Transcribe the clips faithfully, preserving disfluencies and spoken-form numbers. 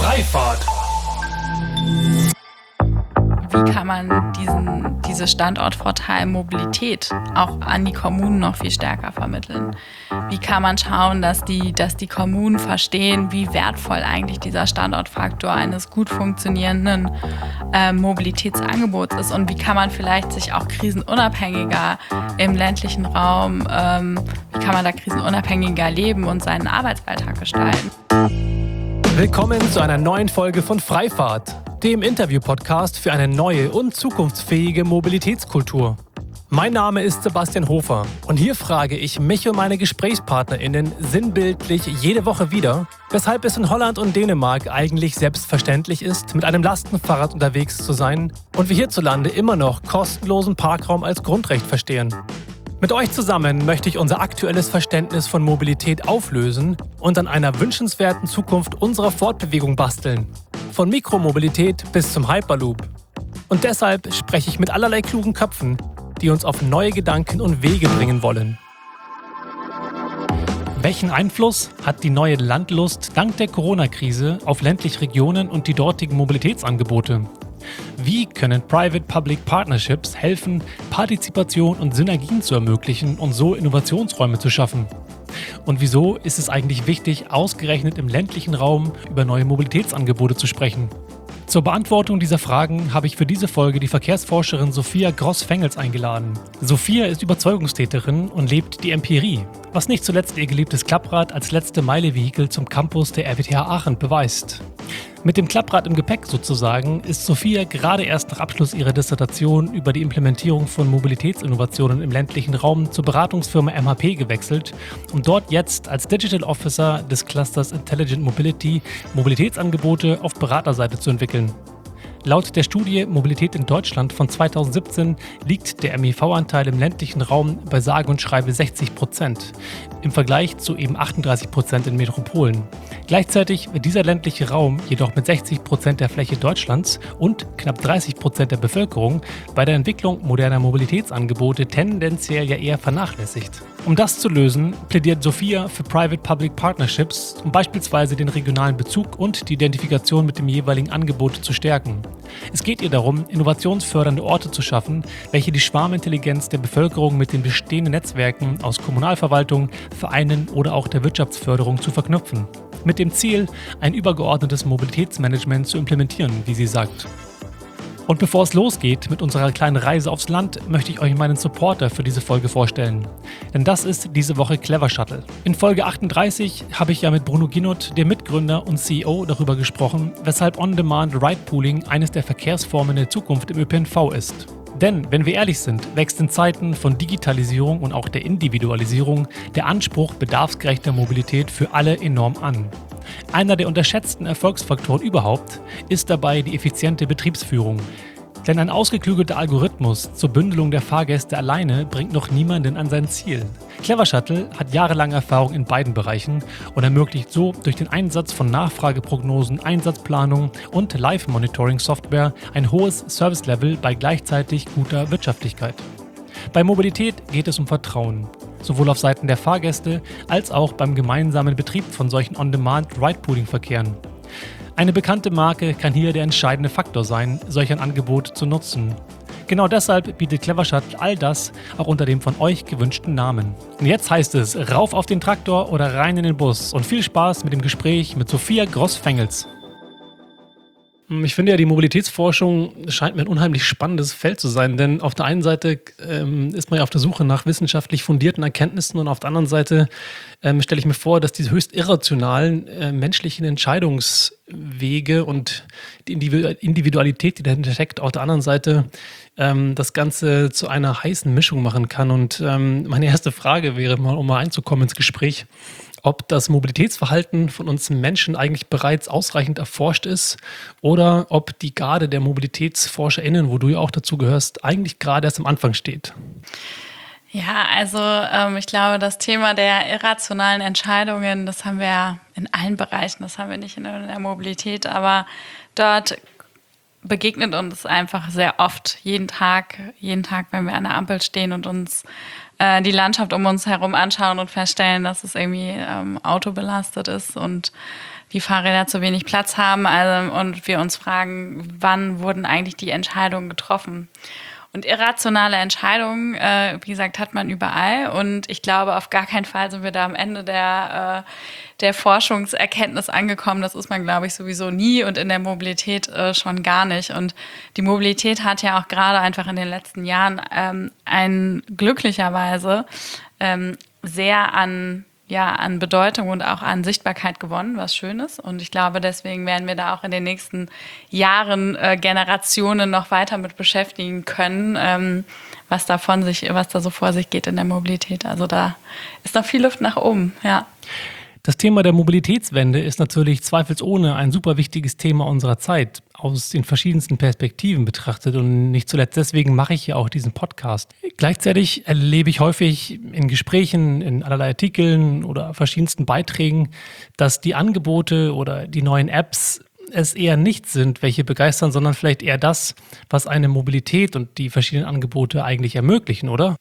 Freifahrt. Wie kann man diesen, diese Standortvorteil Mobilität auch an die Kommunen noch viel stärker vermitteln? Wie kann man schauen, dass die, dass die Kommunen verstehen, wie wertvoll eigentlich dieser Standortfaktor eines gut funktionierenden äh, Mobilitätsangebots ist? Und wie kann man vielleicht sich auch krisenunabhängiger im ländlichen Raum, ähm, wie kann man da krisenunabhängiger leben und seinen Arbeitsalltag gestalten? Willkommen zu einer neuen Folge von Freifahrt, dem Interview-Podcast für eine neue und zukunftsfähige Mobilitätskultur. Mein Name ist Sebastian Hofer und hier frage ich mich und meine GesprächspartnerInnen sinnbildlich jede Woche wieder, weshalb es in Holland und Dänemark eigentlich selbstverständlich ist, mit einem Lastenfahrrad unterwegs zu sein und wir hierzulande immer noch kostenlosen Parkraum als Grundrecht verstehen. Mit euch zusammen möchte ich unser aktuelles Verständnis von Mobilität auflösen und an einer wünschenswerten Zukunft unserer Fortbewegung basteln. Von Mikromobilität bis zum Hyperloop. Und deshalb spreche ich mit allerlei klugen Köpfen, die uns auf neue Gedanken und Wege bringen wollen. Welchen Einfluss hat die neue Landlust dank der Corona-Krise auf ländliche Regionen und die dortigen Mobilitätsangebote? Wie können Private-Public Partnerships helfen, Partizipation und Synergien zu ermöglichen und so Innovationsräume zu schaffen? Und wieso ist es eigentlich wichtig, ausgerechnet im ländlichen Raum über neue Mobilitätsangebote zu sprechen? Zur Beantwortung dieser Fragen habe ich für diese Folge die Verkehrsforscherin Sophia Gross-Fengels eingeladen. Sophia ist Überzeugungstäterin und lebt die Empirie, was nicht zuletzt ihr geliebtes Klapprad als letzte Meile-Vehikel zum Campus der R W T H Aachen beweist. Mit dem Klapprad im Gepäck sozusagen ist Sophia gerade erst nach Abschluss ihrer Dissertation über die Implementierung von Mobilitätsinnovationen im ländlichen Raum zur Beratungsfirma M H P gewechselt, um dort jetzt als Digital Officer des Clusters Intelligent Mobility Mobilitätsangebote auf Beraterseite zu entwickeln. Laut der Studie Mobilität in Deutschland von zweitausendsiebzehn liegt der M I V-Anteil im ländlichen Raum bei sage und schreibe sechzig Prozent, im Vergleich zu eben achtunddreißig Prozent in Metropolen. Gleichzeitig wird dieser ländliche Raum jedoch mit sechzig Prozent der Fläche Deutschlands und knapp dreißig Prozent der Bevölkerung bei der Entwicklung moderner Mobilitätsangebote tendenziell ja eher vernachlässigt. Um das zu lösen, plädiert Sophia für Private-Public Partnerships, um beispielsweise den regionalen Bezug und die Identifikation mit dem jeweiligen Angebot zu stärken. Es geht ihr darum, innovationsfördernde Orte zu schaffen, welche die Schwarmintelligenz der Bevölkerung mit den bestehenden Netzwerken aus Kommunalverwaltung, Vereinen oder auch der Wirtschaftsförderung zu verknüpfen. Mit dem Ziel, ein übergeordnetes Mobilitätsmanagement zu implementieren, wie sie sagt. Und bevor es losgeht mit unserer kleinen Reise aufs Land, möchte ich euch meinen Supporter für diese Folge vorstellen. Denn das ist diese Woche Clever Shuttle. In Folge achtunddreißig habe ich ja mit Bruno Ginot, dem Mitgründer und C E O, darüber gesprochen, weshalb On-Demand Ride-Pooling eines der Verkehrsformen der Zukunft im Ö P N V ist. Denn, wenn wir ehrlich sind, wächst in Zeiten von Digitalisierung und auch der Individualisierung der Anspruch bedarfsgerechter Mobilität für alle enorm an. Einer der unterschätzten Erfolgsfaktoren überhaupt ist dabei die effiziente Betriebsführung. Denn ein ausgeklügelter Algorithmus zur Bündelung der Fahrgäste alleine bringt noch niemanden an sein Ziel. Clever Shuttle hat jahrelange Erfahrung in beiden Bereichen und ermöglicht so durch den Einsatz von Nachfrageprognosen, Einsatzplanung und Live-Monitoring-Software ein hohes Service-Level bei gleichzeitig guter Wirtschaftlichkeit. Bei Mobilität geht es um Vertrauen, sowohl auf Seiten der Fahrgäste als auch beim gemeinsamen Betrieb von solchen On-Demand-Ride-Pooling-Verkehren. Eine bekannte Marke kann hier der entscheidende Faktor sein, solch ein Angebot zu nutzen. Genau deshalb bietet Clever Shuttle all das auch unter dem von euch gewünschten Namen. Und jetzt heißt es, rauf auf den Traktor oder rein in den Bus und viel Spaß mit dem Gespräch mit Sophia Gross-Fengels. Ich finde ja, die Mobilitätsforschung scheint mir ein unheimlich spannendes Feld zu sein, denn auf der einen Seite ähm, ist man ja auf der Suche nach wissenschaftlich fundierten Erkenntnissen und auf der anderen Seite ähm, stelle ich mir vor, dass diese höchst irrationalen äh, menschlichen Entscheidungswege und die Individualität, die dahinter steckt, auf der anderen Seite ähm, das Ganze zu einer heißen Mischung machen kann. Und ähm, meine erste Frage wäre mal, um mal einzukommen ins Gespräch, ob das Mobilitätsverhalten von uns Menschen eigentlich bereits ausreichend erforscht ist oder ob die Garde der MobilitätsforscherInnen, wo du ja auch dazu gehörst, eigentlich gerade erst am Anfang steht. Ja, also ähm, ich glaube, das Thema der irrationalen Entscheidungen, das haben wir ja in allen Bereichen, das haben wir nicht in der Mobilität, aber dort begegnet uns einfach sehr oft, jeden Tag, jeden Tag, wenn wir an der Ampel stehen und uns äh, die Landschaft um uns herum anschauen und feststellen, dass es irgendwie ähm, autobelastet ist und die Fahrräder zu wenig Platz haben also, und wir uns fragen, wann wurden eigentlich die Entscheidungen getroffen? Und irrationale Entscheidungen, äh, wie gesagt, hat man überall. Und ich glaube, auf gar keinen Fall sind wir da am Ende der, äh, der Forschungserkenntnis angekommen. Das ist man, glaube ich, sowieso nie und in der Mobilität äh, schon gar nicht. Und die Mobilität hat ja auch gerade einfach in den letzten Jahren ähm, ein glücklicherweise ähm, sehr an ja, an Bedeutung und auch an Sichtbarkeit gewonnen, was schön ist. Und ich glaube, deswegen werden wir da auch in den nächsten Jahren äh, Generationen noch weiter mit beschäftigen können, ähm, was da von sich, was da so vor sich geht in der Mobilität. Also da ist noch viel Luft nach oben, ja. Das Thema der Mobilitätswende ist natürlich zweifelsohne ein super wichtiges Thema unserer Zeit, aus den verschiedensten Perspektiven betrachtet und nicht zuletzt deswegen mache ich ja auch diesen Podcast. Gleichzeitig erlebe ich häufig in Gesprächen, in allerlei Artikeln oder verschiedensten Beiträgen, dass die Angebote oder die neuen Apps es eher nicht sind, welche begeistern, sondern vielleicht eher das, was eine Mobilität und die verschiedenen Angebote eigentlich ermöglichen, oder?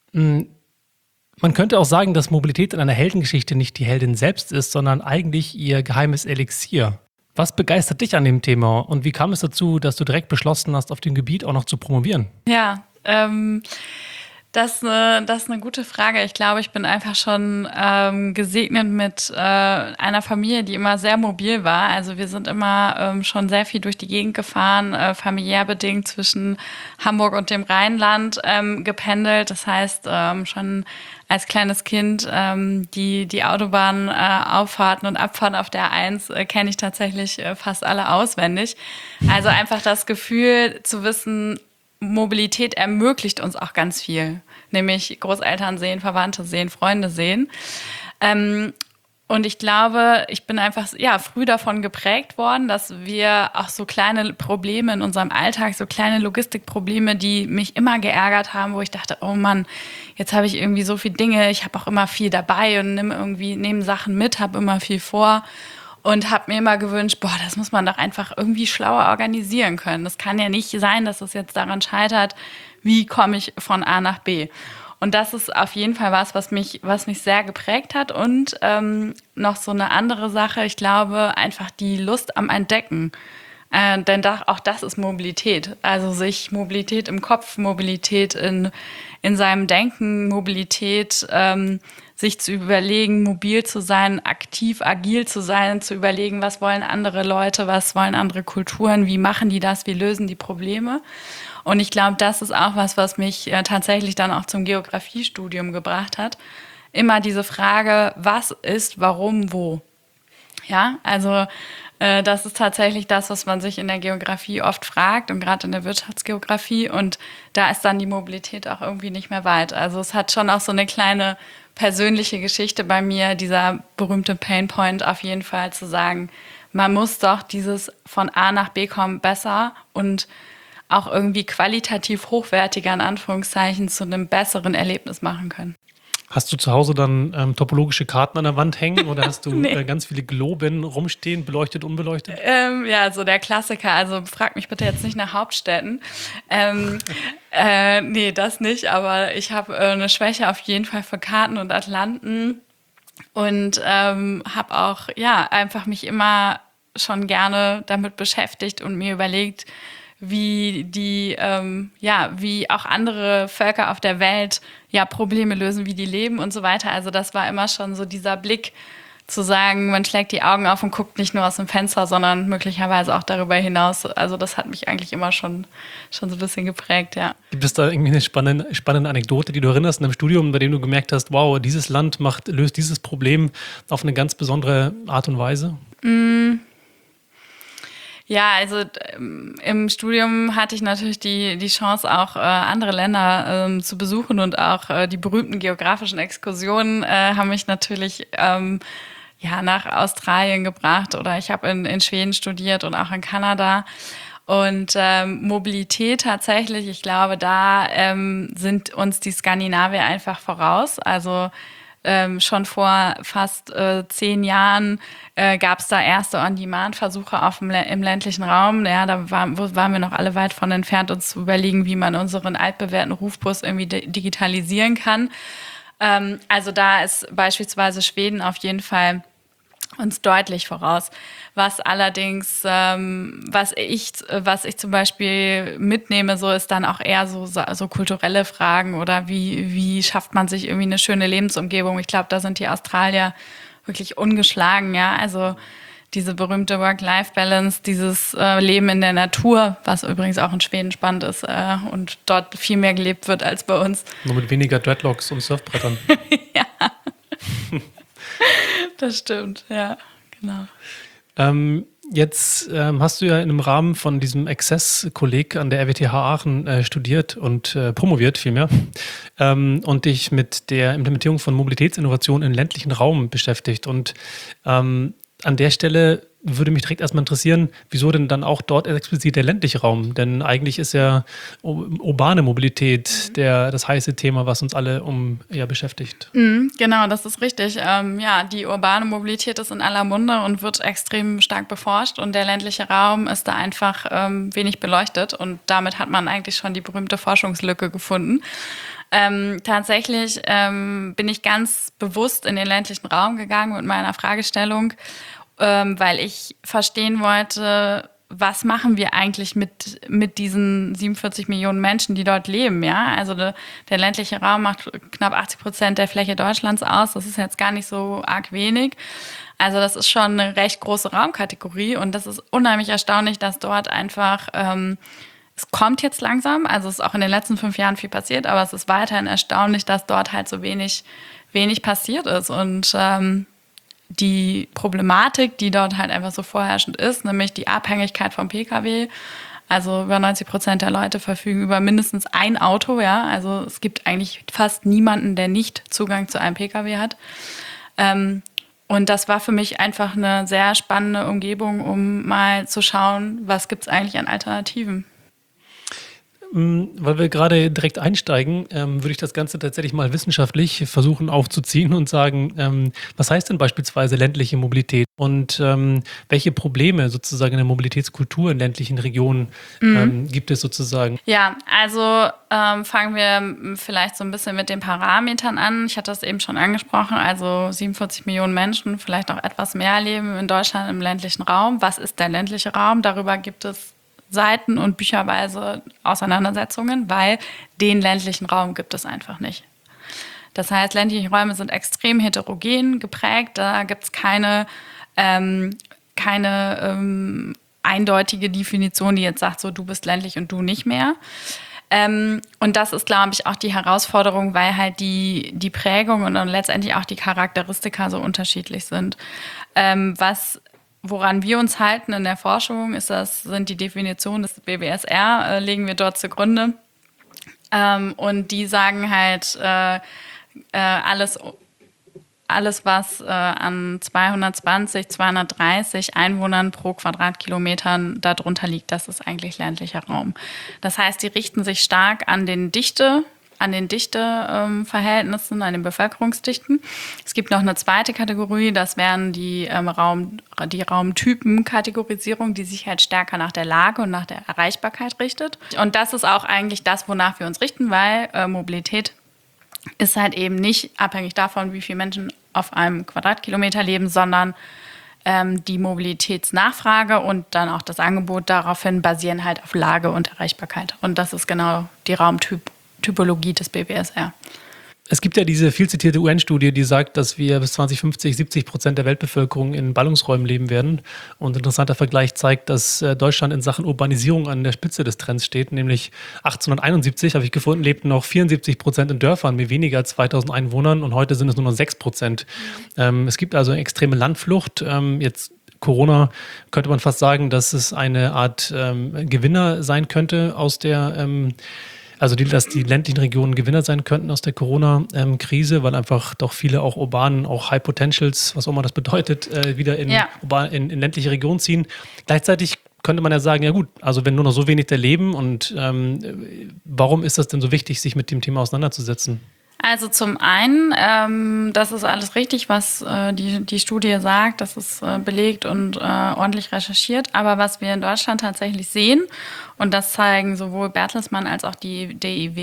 Man könnte auch sagen, dass Mobilität in einer Heldengeschichte nicht die Heldin selbst ist, sondern eigentlich ihr geheimes Elixier. Was begeistert dich an dem Thema und wie kam es dazu, dass du direkt beschlossen hast, auf dem Gebiet auch noch zu promovieren? Ja, ähm, das, äh, das ist eine gute Frage. Ich glaube, ich bin einfach schon ähm, gesegnet mit äh, einer Familie, die immer sehr mobil war. Also wir sind immer ähm, schon sehr viel durch die Gegend gefahren, äh, familiär bedingt zwischen Hamburg und dem Rheinland ähm, gependelt. Das heißt, ähm, schon als kleines Kind ähm, die, die Autobahnauffahrten äh, und Abfahrten auf der A eins äh, kenne ich tatsächlich äh, fast alle auswendig. Also einfach das Gefühl zu wissen, Mobilität ermöglicht uns auch ganz viel, nämlich Großeltern sehen, Verwandte sehen, Freunde sehen. Ähm, und ich glaube, ich bin einfach ja früh davon geprägt worden, dass wir auch so kleine Probleme in unserem Alltag, so kleine Logistikprobleme, die mich immer geärgert haben, wo ich dachte, oh Mann, jetzt habe ich irgendwie so viele Dinge, ich habe auch immer viel dabei und nehme irgendwie nehme Sachen mit, habe immer viel vor. Und habe mir immer gewünscht, boah, das muss man doch einfach irgendwie schlauer organisieren können. Das kann ja nicht sein, dass es jetzt daran scheitert, wie komme ich von A nach B. Und das ist auf jeden Fall was, was mich, was mich sehr geprägt hat. Und ähm, noch so eine andere Sache, ich glaube, einfach die Lust am Entdecken. Äh, denn da, auch das ist Mobilität. Also sich Mobilität im Kopf, Mobilität in, in seinem Denken, Mobilität ähm, sich zu überlegen, mobil zu sein, aktiv, agil zu sein, zu überlegen, was wollen andere Leute, was wollen andere Kulturen, wie machen die das, wie lösen die Probleme. Und ich glaube, das ist auch was, was mich äh, tatsächlich dann auch zum Geografiestudium gebracht hat. Immer diese Frage, was ist, warum, wo. Ja, also äh, das ist tatsächlich das, was man sich in der Geografie oft fragt und gerade in der Wirtschaftsgeografie. Und da ist dann die Mobilität auch irgendwie nicht mehr weit. Also es hat schon auch so eine kleine persönliche Geschichte bei mir, dieser berühmte Painpoint auf jeden Fall zu sagen, man muss doch dieses von A nach B kommen besser und auch irgendwie qualitativ hochwertiger, in Anführungszeichen, zu einem besseren Erlebnis machen können. Hast du zu Hause dann ähm, topologische Karten an der Wand hängen oder hast du nee. äh, ganz viele Globen rumstehen, beleuchtet, unbeleuchtet? Ähm, ja, so der Klassiker. Also frag mich bitte jetzt nicht nach Hauptstädten. Ähm, äh, nee, das nicht. Aber ich habe äh, eine Schwäche auf jeden Fall für Karten und Atlanten und ähm, habe auch ja einfach mich immer schon gerne damit beschäftigt und mir überlegt, wie die, ähm, ja, wie auch andere Völker auf der Welt ja Probleme lösen, wie die leben und so weiter. Also das war immer schon so dieser Blick zu sagen, man schlägt die Augen auf und guckt nicht nur aus dem Fenster, sondern möglicherweise auch darüber hinaus. Also das hat mich eigentlich immer schon, schon so ein bisschen geprägt, ja. Gibt es da irgendwie eine spannende, spannende Anekdote, die du erinnerst in einem Studium, bei dem du gemerkt hast, wow, dieses Land macht, löst dieses Problem auf eine ganz besondere Art und Weise? Mm. Ja, also ähm, im Studium hatte ich natürlich die, die Chance, auch äh, andere Länder ähm, zu besuchen und auch äh, die berühmten geografischen Exkursionen äh, haben mich natürlich ähm, ja, nach Australien gebracht oder ich habe in, in Schweden studiert und auch in Kanada. Und ähm, Mobilität tatsächlich, ich glaube, da ähm, sind uns die Skandinavier einfach voraus. Also Ähm, schon vor fast äh, zehn Jahren äh, gab es da erste On-Demand-Versuche auf dem, im ländlichen Raum. Ja, da war, wo, waren wir noch alle weit von entfernt, uns zu überlegen, wie man unseren altbewährten Rufbus irgendwie de- digitalisieren kann. Ähm, also da ist beispielsweise Schweden auf jeden Fall uns deutlich voraus. Was allerdings, ähm, was ich, was ich zum Beispiel mitnehme, so ist dann auch eher so, so kulturelle Fragen oder wie, wie schafft man sich irgendwie eine schöne Lebensumgebung. Ich glaube, da sind die Australier wirklich ungeschlagen, ja. Also diese berühmte Work-Life-Balance, dieses äh, Leben in der Natur, was übrigens auch in Schweden spannend ist äh, und dort viel mehr gelebt wird als bei uns. Nur mit weniger Dreadlocks und Surfbrettern. Ja. Das stimmt, ja, genau. Ähm, jetzt ähm, hast du ja im Rahmen von diesem Access-Kolleg an der R W T H Aachen äh, studiert und äh, promoviert vielmehr ähm, und dich mit der Implementierung von Mobilitätsinnovationen im ländlichen Raum beschäftigt. Und ähm, an der Stelle würde mich direkt erstmal interessieren, wieso denn dann auch dort explizit der ländliche Raum? Denn eigentlich ist ja urbane Mobilität der, das heiße Thema, was uns alle um, ja, beschäftigt. Mhm, genau, das ist richtig. Ähm, ja, die urbane Mobilität ist in aller Munde und wird extrem stark beforscht. Und der ländliche Raum ist da einfach ähm, wenig beleuchtet. Und damit hat man eigentlich schon die berühmte Forschungslücke gefunden. Ähm, tatsächlich ähm, bin ich ganz bewusst in den ländlichen Raum gegangen mit meiner Fragestellung, ähm, weil ich verstehen wollte, was machen wir eigentlich mit, mit diesen siebenundvierzig Millionen Menschen, die dort leben, ja? Also de, der ländliche Raum macht knapp achtzig Prozent der Fläche Deutschlands aus. Das ist jetzt gar nicht so arg wenig. Also das ist schon eine recht große Raumkategorie und das ist unheimlich erstaunlich, dass dort einfach ähm, es kommt jetzt langsam, also es ist auch in den letzten fünf Jahren viel passiert, aber es ist weiterhin erstaunlich, dass dort halt so wenig, wenig passiert ist. Und ähm, die Problematik, die dort halt einfach so vorherrschend ist, nämlich die Abhängigkeit vom Pkw. Also über neunzig Prozent der Leute verfügen über mindestens ein Auto, ja. Also es gibt eigentlich fast niemanden, der nicht Zugang zu einem Pkw hat. Ähm, und das war für mich einfach eine sehr spannende Umgebung, um mal zu schauen, was gibt es eigentlich an Alternativen. Weil wir gerade direkt einsteigen, ähm, würde ich das Ganze tatsächlich mal wissenschaftlich versuchen aufzuziehen und sagen, ähm, was heißt denn beispielsweise ländliche Mobilität und ähm, welche Probleme sozusagen in der Mobilitätskultur in ländlichen Regionen mhm. ähm, gibt es sozusagen? Ja, also ähm, fangen wir vielleicht so ein bisschen mit den Parametern an. Ich hatte das eben schon angesprochen, also siebenundvierzig Millionen Menschen, vielleicht auch etwas mehr leben in Deutschland im ländlichen Raum. Was ist der ländliche Raum? Darüber gibt es Seiten- und bücherweise Auseinandersetzungen, weil den ländlichen Raum gibt es einfach nicht. Das heißt, ländliche Räume sind extrem heterogen geprägt. Da gibt es keine, ähm, keine ähm, eindeutige Definition, die jetzt sagt, so du bist ländlich und du nicht mehr. Ähm, und das ist, glaube ich, auch die Herausforderung, weil halt die, die Prägung und dann letztendlich auch die Charakteristika so unterschiedlich sind. Ähm, was Woran wir uns halten in der Forschung, ist das, sind die Definitionen des B W S R, äh, legen wir dort zugrunde. Ähm, und die sagen halt, äh, äh, alles, alles, was äh, an zweihundertzwanzig, zweihundertdreißig Einwohnern pro Quadratkilometern darunter liegt, das ist eigentlich ländlicher Raum. Das heißt, die richten sich stark an den Dichte, an den Dichteverhältnissen, ähm, an den Bevölkerungsdichten. Es gibt noch eine zweite Kategorie, das wären die, ähm, Raum, die Raumtypen-Kategorisierung, die sich halt stärker nach der Lage und nach der Erreichbarkeit richtet. Und das ist auch eigentlich das, wonach wir uns richten, weil äh, Mobilität ist halt eben nicht abhängig davon, wie viele Menschen auf einem Quadratkilometer leben, sondern ähm, die Mobilitätsnachfrage und dann auch das Angebot daraufhin basieren halt auf Lage und Erreichbarkeit. Und das ist genau die Raumtyp Typologie des B W S R. Es gibt ja diese viel zitierte U N-Studie, die sagt, dass wir bis zwanzig fünfzig siebzig Prozent der Weltbevölkerung in Ballungsräumen leben werden. Und ein interessanter Vergleich zeigt, dass Deutschland in Sachen Urbanisierung an der Spitze des Trends steht. Nämlich achtzehnhunderteinundsiebzig, habe ich gefunden, lebten noch vierundsiebzig Prozent in Dörfern mit weniger als zweitausend Einwohnern und heute sind es nur noch sechs Prozent. Mhm. Ähm, es gibt also eine extreme Landflucht. Ähm, jetzt Corona könnte man fast sagen, dass es eine Art ähm, Gewinner sein könnte aus der ähm, Also, die, dass die ländlichen Regionen Gewinner sein könnten aus der Corona-Krise, ähm, weil einfach doch viele auch urbanen, auch High Potentials, was auch immer das bedeutet, äh, wieder in, ja. urban, in, in ländliche Regionen ziehen. Gleichzeitig könnte man ja sagen, ja gut, also wenn nur noch so wenig da leben und ähm, warum ist das denn so wichtig, sich mit dem Thema auseinanderzusetzen? Also zum einen, ähm, das ist alles richtig, was äh, die, die Studie sagt, das ist äh, belegt und äh, ordentlich recherchiert. Aber was wir in Deutschland tatsächlich sehen, und das zeigen sowohl Bertelsmann als auch die D I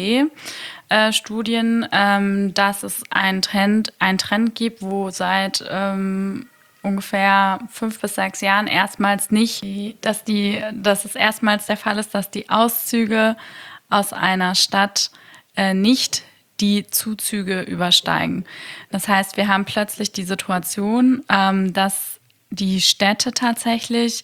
W-Studien, äh, ähm, dass es einen Trend, einen Trend gibt, wo seit ähm, ungefähr fünf bis sechs Jahren erstmals nicht, dass, die, dass es erstmals der Fall ist, dass die Auszüge aus einer Stadt äh, nicht die Zuzüge übersteigen. Das heißt, wir haben plötzlich die Situation, ähm, dass die Städte tatsächlich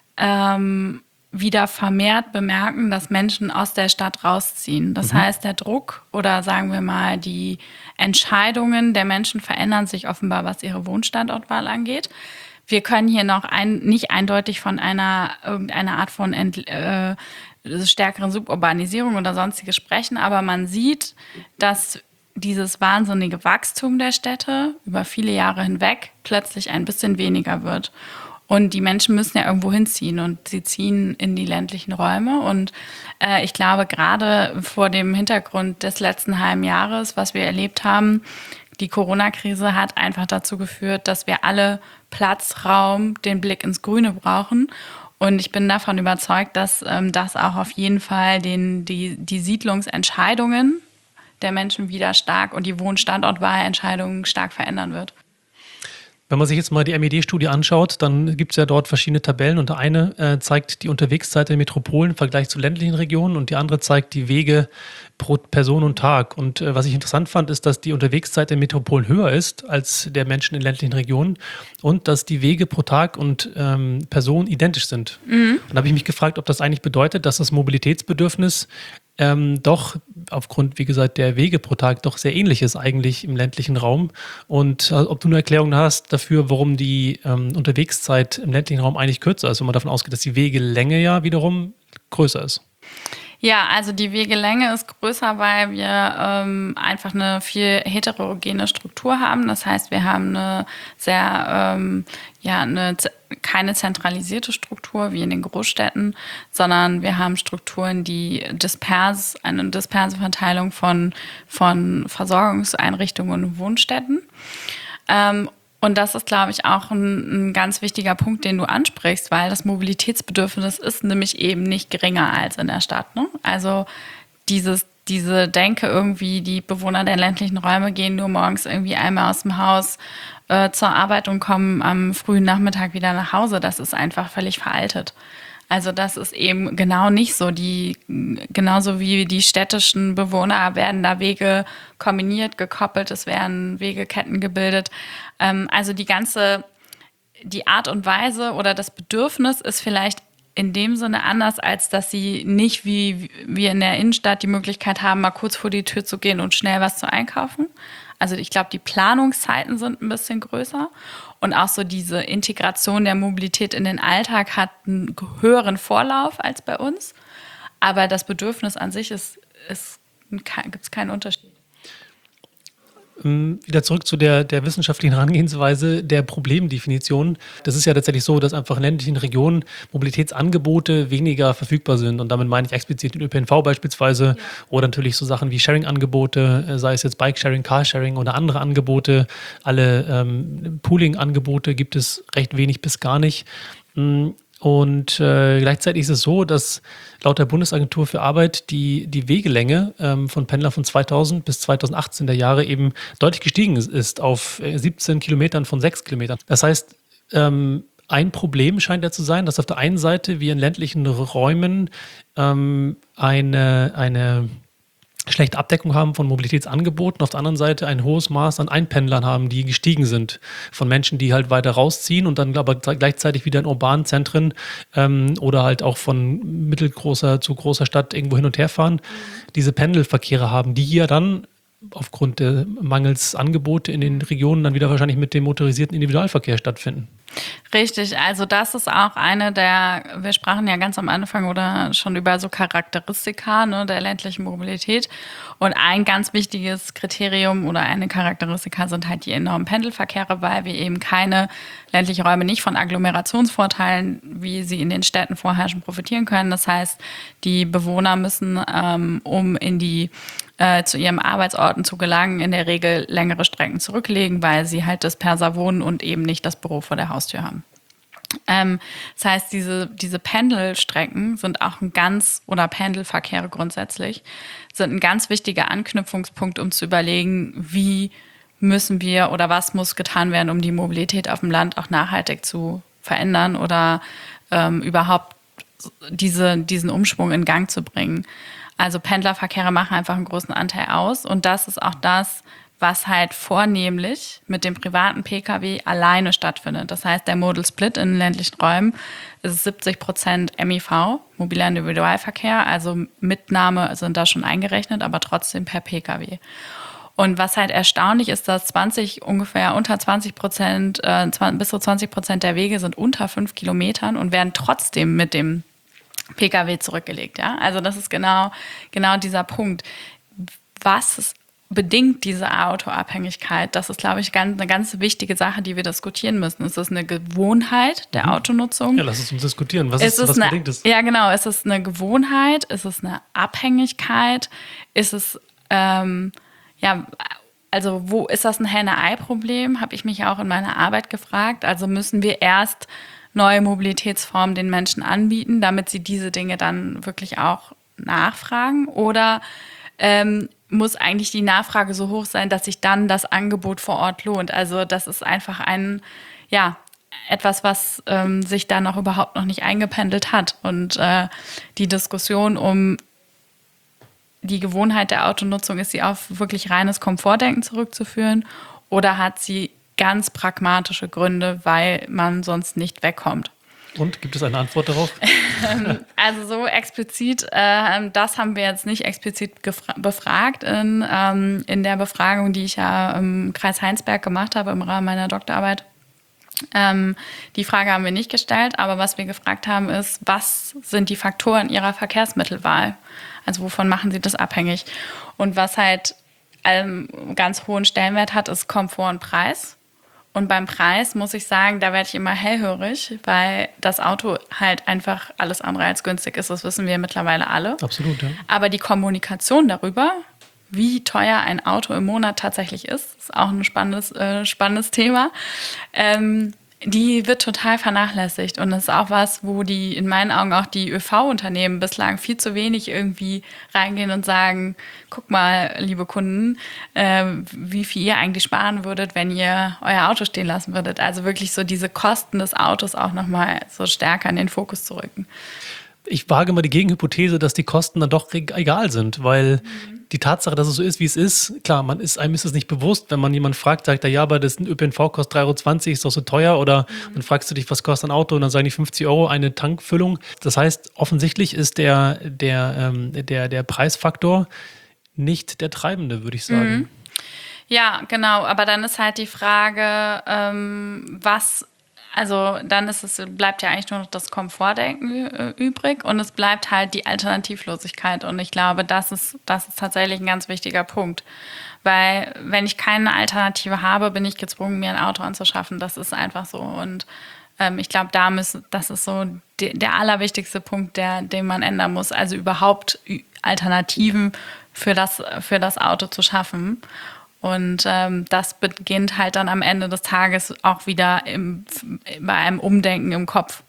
ähm, wieder vermehrt bemerken, dass Menschen aus der Stadt rausziehen. Das mhm. heißt, der Druck oder sagen wir mal die Entscheidungen der Menschen verändern sich offenbar, was ihre Wohnstandortwahl angeht. Wir können hier noch ein, nicht eindeutig von einer irgendeiner Art von Ent, äh, stärkeren Suburbanisierung oder sonstiges sprechen, aber man sieht, dass dieses wahnsinnige Wachstum der Städte über viele Jahre hinweg plötzlich ein bisschen weniger wird. Und die Menschen müssen ja irgendwo hinziehen und sie ziehen in die ländlichen Räume. Und äh, ich glaube, gerade vor dem Hintergrund des letzten halben Jahres, was wir erlebt haben, die Corona-Krise hat einfach dazu geführt, dass wir alle Platz, Raum, den Blick ins Grüne brauchen. Und ich bin davon überzeugt, dass ähm, das auch auf jeden Fall den, die, die Siedlungsentscheidungen der Menschen wieder stark und die Wohnstandortwahlentscheidungen stark verändern wird. Wenn man sich jetzt mal die M E D-Studie anschaut, dann gibt es ja dort verschiedene Tabellen und eine äh, zeigt die Unterwegszeit der Metropolen im Vergleich zu ländlichen Regionen und die andere zeigt die Wege pro Person und Tag. Und äh, was ich interessant fand, ist, dass die Unterwegszeit der Metropolen höher ist als der Menschen in ländlichen Regionen und dass die Wege pro Tag und ähm, Person identisch sind. Mhm. Und da habe ich mich gefragt, ob das eigentlich bedeutet, dass das Mobilitätsbedürfnis Ähm, doch aufgrund, wie gesagt, der Wege pro Tag doch sehr ähnlich ist eigentlich im ländlichen Raum. Und äh, ob du eine Erklärung hast dafür, warum die ähm, Unterwegszeit im ländlichen Raum eigentlich kürzer ist, wenn man davon ausgeht, dass die Wegelänge ja wiederum größer ist. Ja, also die Wegelänge ist größer, weil wir ähm, einfach eine viel heterogene Struktur haben. Das heißt, wir haben eine sehr, ähm, ja, eine, keine zentralisierte Struktur wie in den Großstädten, sondern wir haben Strukturen, die dispers, eine disperse Verteilung von, von Versorgungseinrichtungen und Wohnstätten. Ähm, Und das ist, glaube ich, auch ein, ein ganz wichtiger Punkt, den du ansprichst, weil das Mobilitätsbedürfnis ist nämlich eben nicht geringer als in der Stadt. Ne? Also dieses, diese Denke irgendwie, die Bewohner der ländlichen Räume gehen nur morgens irgendwie einmal aus dem Haus äh, zur Arbeit und kommen am frühen Nachmittag wieder nach Hause, das ist einfach völlig veraltet. Also das ist eben genau nicht so. Die, genauso wie die städtischen Bewohner werden da Wege kombiniert, gekoppelt, es werden Wegeketten gebildet. Ähm, also die ganze, die Art und Weise oder das Bedürfnis ist vielleicht in dem Sinne anders, als dass sie nicht wie wir in der Innenstadt die Möglichkeit haben, mal kurz vor die Tür zu gehen und schnell was zu einkaufen. Also ich glaube, die Planungszeiten sind ein bisschen größer. Und auch so diese Integration der Mobilität in den Alltag hat einen höheren Vorlauf als bei uns. Aber das Bedürfnis an sich ist, ist, gibt es keinen Unterschied. Wieder zurück zu der, der wissenschaftlichen Herangehensweise der Problemdefinition. Das ist ja tatsächlich so, dass einfach in ländlichen Regionen Mobilitätsangebote weniger verfügbar sind. Und damit meine ich explizit den Ö P N V beispielsweise ja. Oder natürlich so Sachen wie Sharing-Angebote, sei es jetzt Bike-Sharing, Car-Sharing oder andere Angebote. Alle ähm, Pooling-Angebote gibt es recht wenig bis gar nicht. Und äh, gleichzeitig ist es so, dass laut der Bundesagentur für Arbeit die, die Wegelänge ähm, von Pendlern von zweitausend bis zweitausendachtzehn der Jahre eben deutlich gestiegen ist auf siebzehn Kilometern von sechs Kilometern. Das heißt, ähm, ein Problem scheint ja zu sein, dass auf der einen Seite wir in ländlichen Räumen ähm, eine, eine schlechte Abdeckung haben von Mobilitätsangeboten, auf der anderen Seite ein hohes Maß an Einpendlern haben, die gestiegen sind von Menschen, die halt weiter rausziehen und dann aber gleichzeitig wieder in urbanen Zentren ähm, oder halt auch von mittelgroßer zu großer Stadt irgendwo hin und her fahren, mhm. diese Pendelverkehre haben, die hier dann aufgrund des Mangels Angebote in den Regionen dann wieder wahrscheinlich mit dem motorisierten Individualverkehr stattfinden. Richtig, also das ist auch eine der, wir sprachen ja ganz am Anfang oder schon über so Charakteristika, ne, der ländlichen Mobilität und ein ganz wichtiges Kriterium oder eine Charakteristika sind halt die enormen Pendelverkehre, weil wir eben keine ländlichen Räume nicht von Agglomerationsvorteilen, wie sie in den Städten vorherrschen, profitieren können. Das heißt, die Bewohner müssen, ähm, um in die äh, zu ihren Arbeitsorten zu gelangen, in der Regel längere Strecken zurücklegen, weil sie halt disperser wohnen und eben nicht das Büro vor der Haustür haben. Ähm, das heißt, diese, diese Pendelstrecken sind auch ein ganz, oder Pendelverkehre grundsätzlich, sind ein ganz wichtiger Anknüpfungspunkt, um zu überlegen, wie müssen wir oder was muss getan werden, um die Mobilität auf dem Land auch nachhaltig zu verändern oder ähm, überhaupt diese, diesen Umschwung in Gang zu bringen. Also Pendlerverkehre machen einfach einen großen Anteil aus und das ist auch das, was halt vornehmlich mit dem privaten Pkw alleine stattfindet. Das heißt, der Modal Split in ländlichen Räumen ist siebzig Prozent M I V, mobiler Individualverkehr, also Mitnahme sind da schon eingerechnet, aber trotzdem per Pkw. Und was halt erstaunlich ist, dass zwanzig, ungefähr unter zwanzig Prozent, äh, bis zu zwanzig Prozent der Wege sind unter fünf Kilometern und werden trotzdem mit dem Pkw zurückgelegt. Ja? Also das ist genau, genau dieser Punkt. Was bedingt diese Autoabhängigkeit? Das ist, glaube ich, ganz, eine ganz wichtige Sache, die wir diskutieren müssen. Ist es eine Gewohnheit der Autonutzung? Ja, lass uns diskutieren. Was, ist ist, was eine, bedingt es? Ja, genau. Ist es eine Gewohnheit? Ist es eine Abhängigkeit? Ist es... Ähm, Ja, also wo ist das ein Henne-Ei-Problem, habe ich mich auch in meiner Arbeit gefragt. Also müssen wir erst neue Mobilitätsformen den Menschen anbieten, damit sie diese Dinge dann wirklich auch nachfragen? Oder ähm, muss eigentlich die Nachfrage so hoch sein, dass sich dann das Angebot vor Ort lohnt? Also das ist einfach ein, ja, etwas, was ähm, sich da noch überhaupt noch nicht eingependelt hat. Und äh, die Diskussion um die Gewohnheit der Autonutzung, ist sie auf wirklich reines Komfortdenken zurückzuführen oder hat sie ganz pragmatische Gründe, weil man sonst nicht wegkommt? Und gibt es eine Antwort darauf? Also so explizit, äh, das haben wir jetzt nicht explizit gefra- befragt in, ähm, in der Befragung, die ich ja im Kreis Heinsberg gemacht habe im Rahmen meiner Doktorarbeit. Ähm, die Frage haben wir nicht gestellt, aber was wir gefragt haben ist, was sind die Faktoren ihrer Verkehrsmittelwahl? Also wovon machen sie das abhängig? Und was halt einen ganz hohen Stellenwert hat, ist Komfort und Preis. Und beim Preis muss ich sagen, da werde ich immer hellhörig, weil das Auto halt einfach alles andere als günstig ist. Das wissen wir mittlerweile alle. Absolut, ja. Aber die Kommunikation darüber, wie teuer ein Auto im Monat tatsächlich ist, ist auch ein spannendes, äh, spannendes Thema. Ähm, die wird total vernachlässigt. Und das ist auch was, wo die in meinen Augen auch die ÖV-Unternehmen bislang viel zu wenig irgendwie reingehen und sagen, guck mal, liebe Kunden, äh, wie viel ihr eigentlich sparen würdet, wenn ihr euer Auto stehen lassen würdet. Also wirklich so diese Kosten des Autos auch nochmal so stärker in den Fokus zu rücken. Ich wage mal die Gegenhypothese, dass die Kosten dann doch egal sind, weil mhm. die Tatsache, dass es so ist, wie es ist, klar, man ist, einem ist es nicht bewusst, wenn man jemanden fragt, sagt er, ja, aber das Ö P N V kostet drei Euro zwanzig, ist doch so teuer, oder mhm. dann fragst du dich, was kostet ein Auto, und dann sagen die fünfzig Euro eine Tankfüllung. Das heißt, offensichtlich ist der, der, ähm, der, der Preisfaktor nicht der treibende, würde ich sagen. Mhm. Ja, genau, aber dann ist halt die Frage, ähm, was Also dann ist es, bleibt ja eigentlich nur noch das Komfortdenken äh, übrig und es bleibt halt die Alternativlosigkeit. Und ich glaube, das ist, das ist tatsächlich ein ganz wichtiger Punkt. Weil wenn ich keine Alternative habe, bin ich gezwungen, mir ein Auto anzuschaffen. Das ist einfach so. Und ähm, ich glaube, da müssen, das ist so de, der allerwichtigste Punkt, der, den man ändern muss. Also überhaupt Alternativen für das, für das Auto zu schaffen. Und ähm, das beginnt halt dann am Ende des Tages auch wieder im, bei einem Umdenken im Kopf.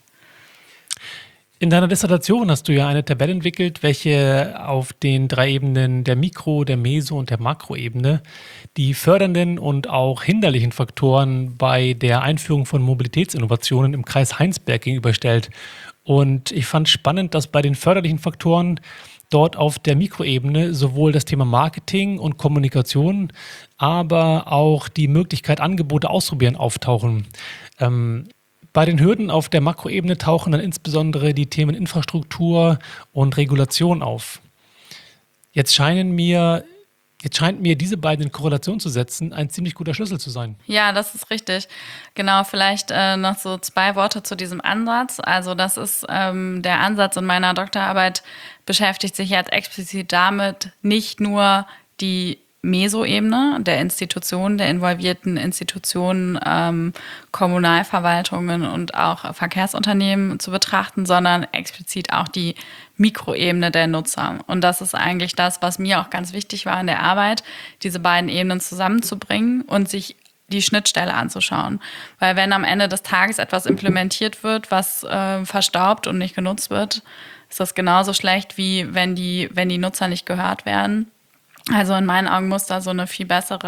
In deiner Dissertation hast du ja eine Tabelle entwickelt, welche auf den drei Ebenen der Mikro-, der Meso- und der Makroebene die fördernden und auch hinderlichen Faktoren bei der Einführung von Mobilitätsinnovationen im Kreis Heinsberg gegenüberstellt. Und ich fand spannend, dass bei den förderlichen Faktoren dort auf der Mikroebene sowohl das Thema Marketing und Kommunikation, aber auch die Möglichkeit, Angebote ausprobieren, auftauchen. Ähm, bei den Hürden auf der Makroebene tauchen dann insbesondere die Themen Infrastruktur und Regulation auf. Jetzt scheinen mir, jetzt scheint mir diese beiden in Korrelation zu setzen, ein ziemlich guter Schlüssel zu sein. Ja, das ist richtig. Genau, vielleicht äh, noch so zwei Worte zu diesem Ansatz. Also das ist ähm, der Ansatz in meiner Doktorarbeit, beschäftigt sich jetzt explizit damit, nicht nur die Meso-Ebene der Institutionen, der involvierten Institutionen, ähm, Kommunalverwaltungen und auch Verkehrsunternehmen zu betrachten, sondern explizit auch die Mikroebene der Nutzer. Und das ist eigentlich das, was mir auch ganz wichtig war in der Arbeit, diese beiden Ebenen zusammenzubringen und sich die Schnittstelle anzuschauen. Weil wenn am Ende des Tages etwas implementiert wird, was äh, verstaubt und nicht genutzt wird, ist das genauso schlecht, wie wenn die, wenn die Nutzer nicht gehört werden. Also in meinen Augen muss da so eine viel bessere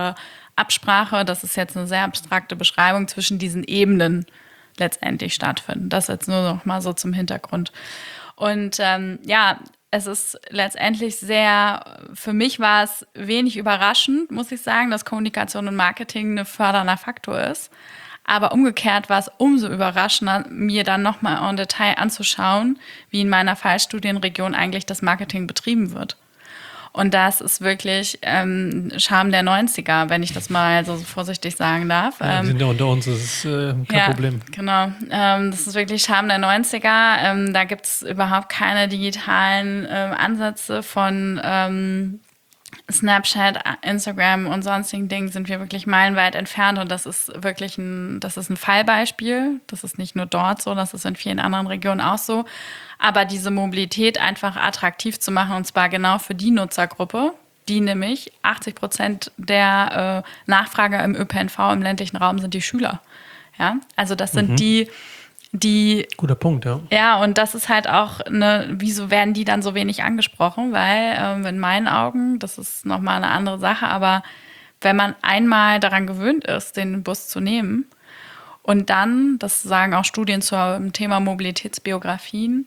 Absprache, das ist jetzt eine sehr abstrakte Beschreibung, zwischen diesen Ebenen letztendlich stattfinden. Das jetzt nur noch mal so zum Hintergrund. Und ähm, ja, es ist letztendlich sehr, für mich war es wenig überraschend, muss ich sagen, dass Kommunikation und Marketing ein fördernder Faktor ist. Aber umgekehrt war es umso überraschender, mir dann nochmal en Detail anzuschauen, wie in meiner Fallstudienregion eigentlich das Marketing betrieben wird. Und das ist wirklich ähm, Charme der neunziger, wenn ich das mal so vorsichtig sagen darf. Ja, die sind ja unter uns, das ist äh, kein ja, Problem. Genau, ähm, das ist wirklich Charme der neunziger. Ähm, da gibt es überhaupt keine digitalen ähm, Ansätze von ähm, Snapchat, Instagram und sonstigen Dingen sind wir wirklich meilenweit entfernt und das ist wirklich ein, das ist ein Fallbeispiel. Das ist nicht nur dort so, das ist in vielen anderen Regionen auch so. Aber diese Mobilität einfach attraktiv zu machen und zwar genau für die Nutzergruppe, die nämlich achtzig Prozent der äh, Nachfrage im Ö P N V im ländlichen Raum sind die Schüler. Ja, also das sind mhm. die Die, Guter Punkt, ja. Ja, und das ist halt auch, eine, wieso werden die dann so wenig angesprochen? Weil ähm, in meinen Augen, das ist nochmal eine andere Sache, aber wenn man einmal daran gewöhnt ist, den Bus zu nehmen und dann, das sagen auch Studien zum Thema Mobilitätsbiografien,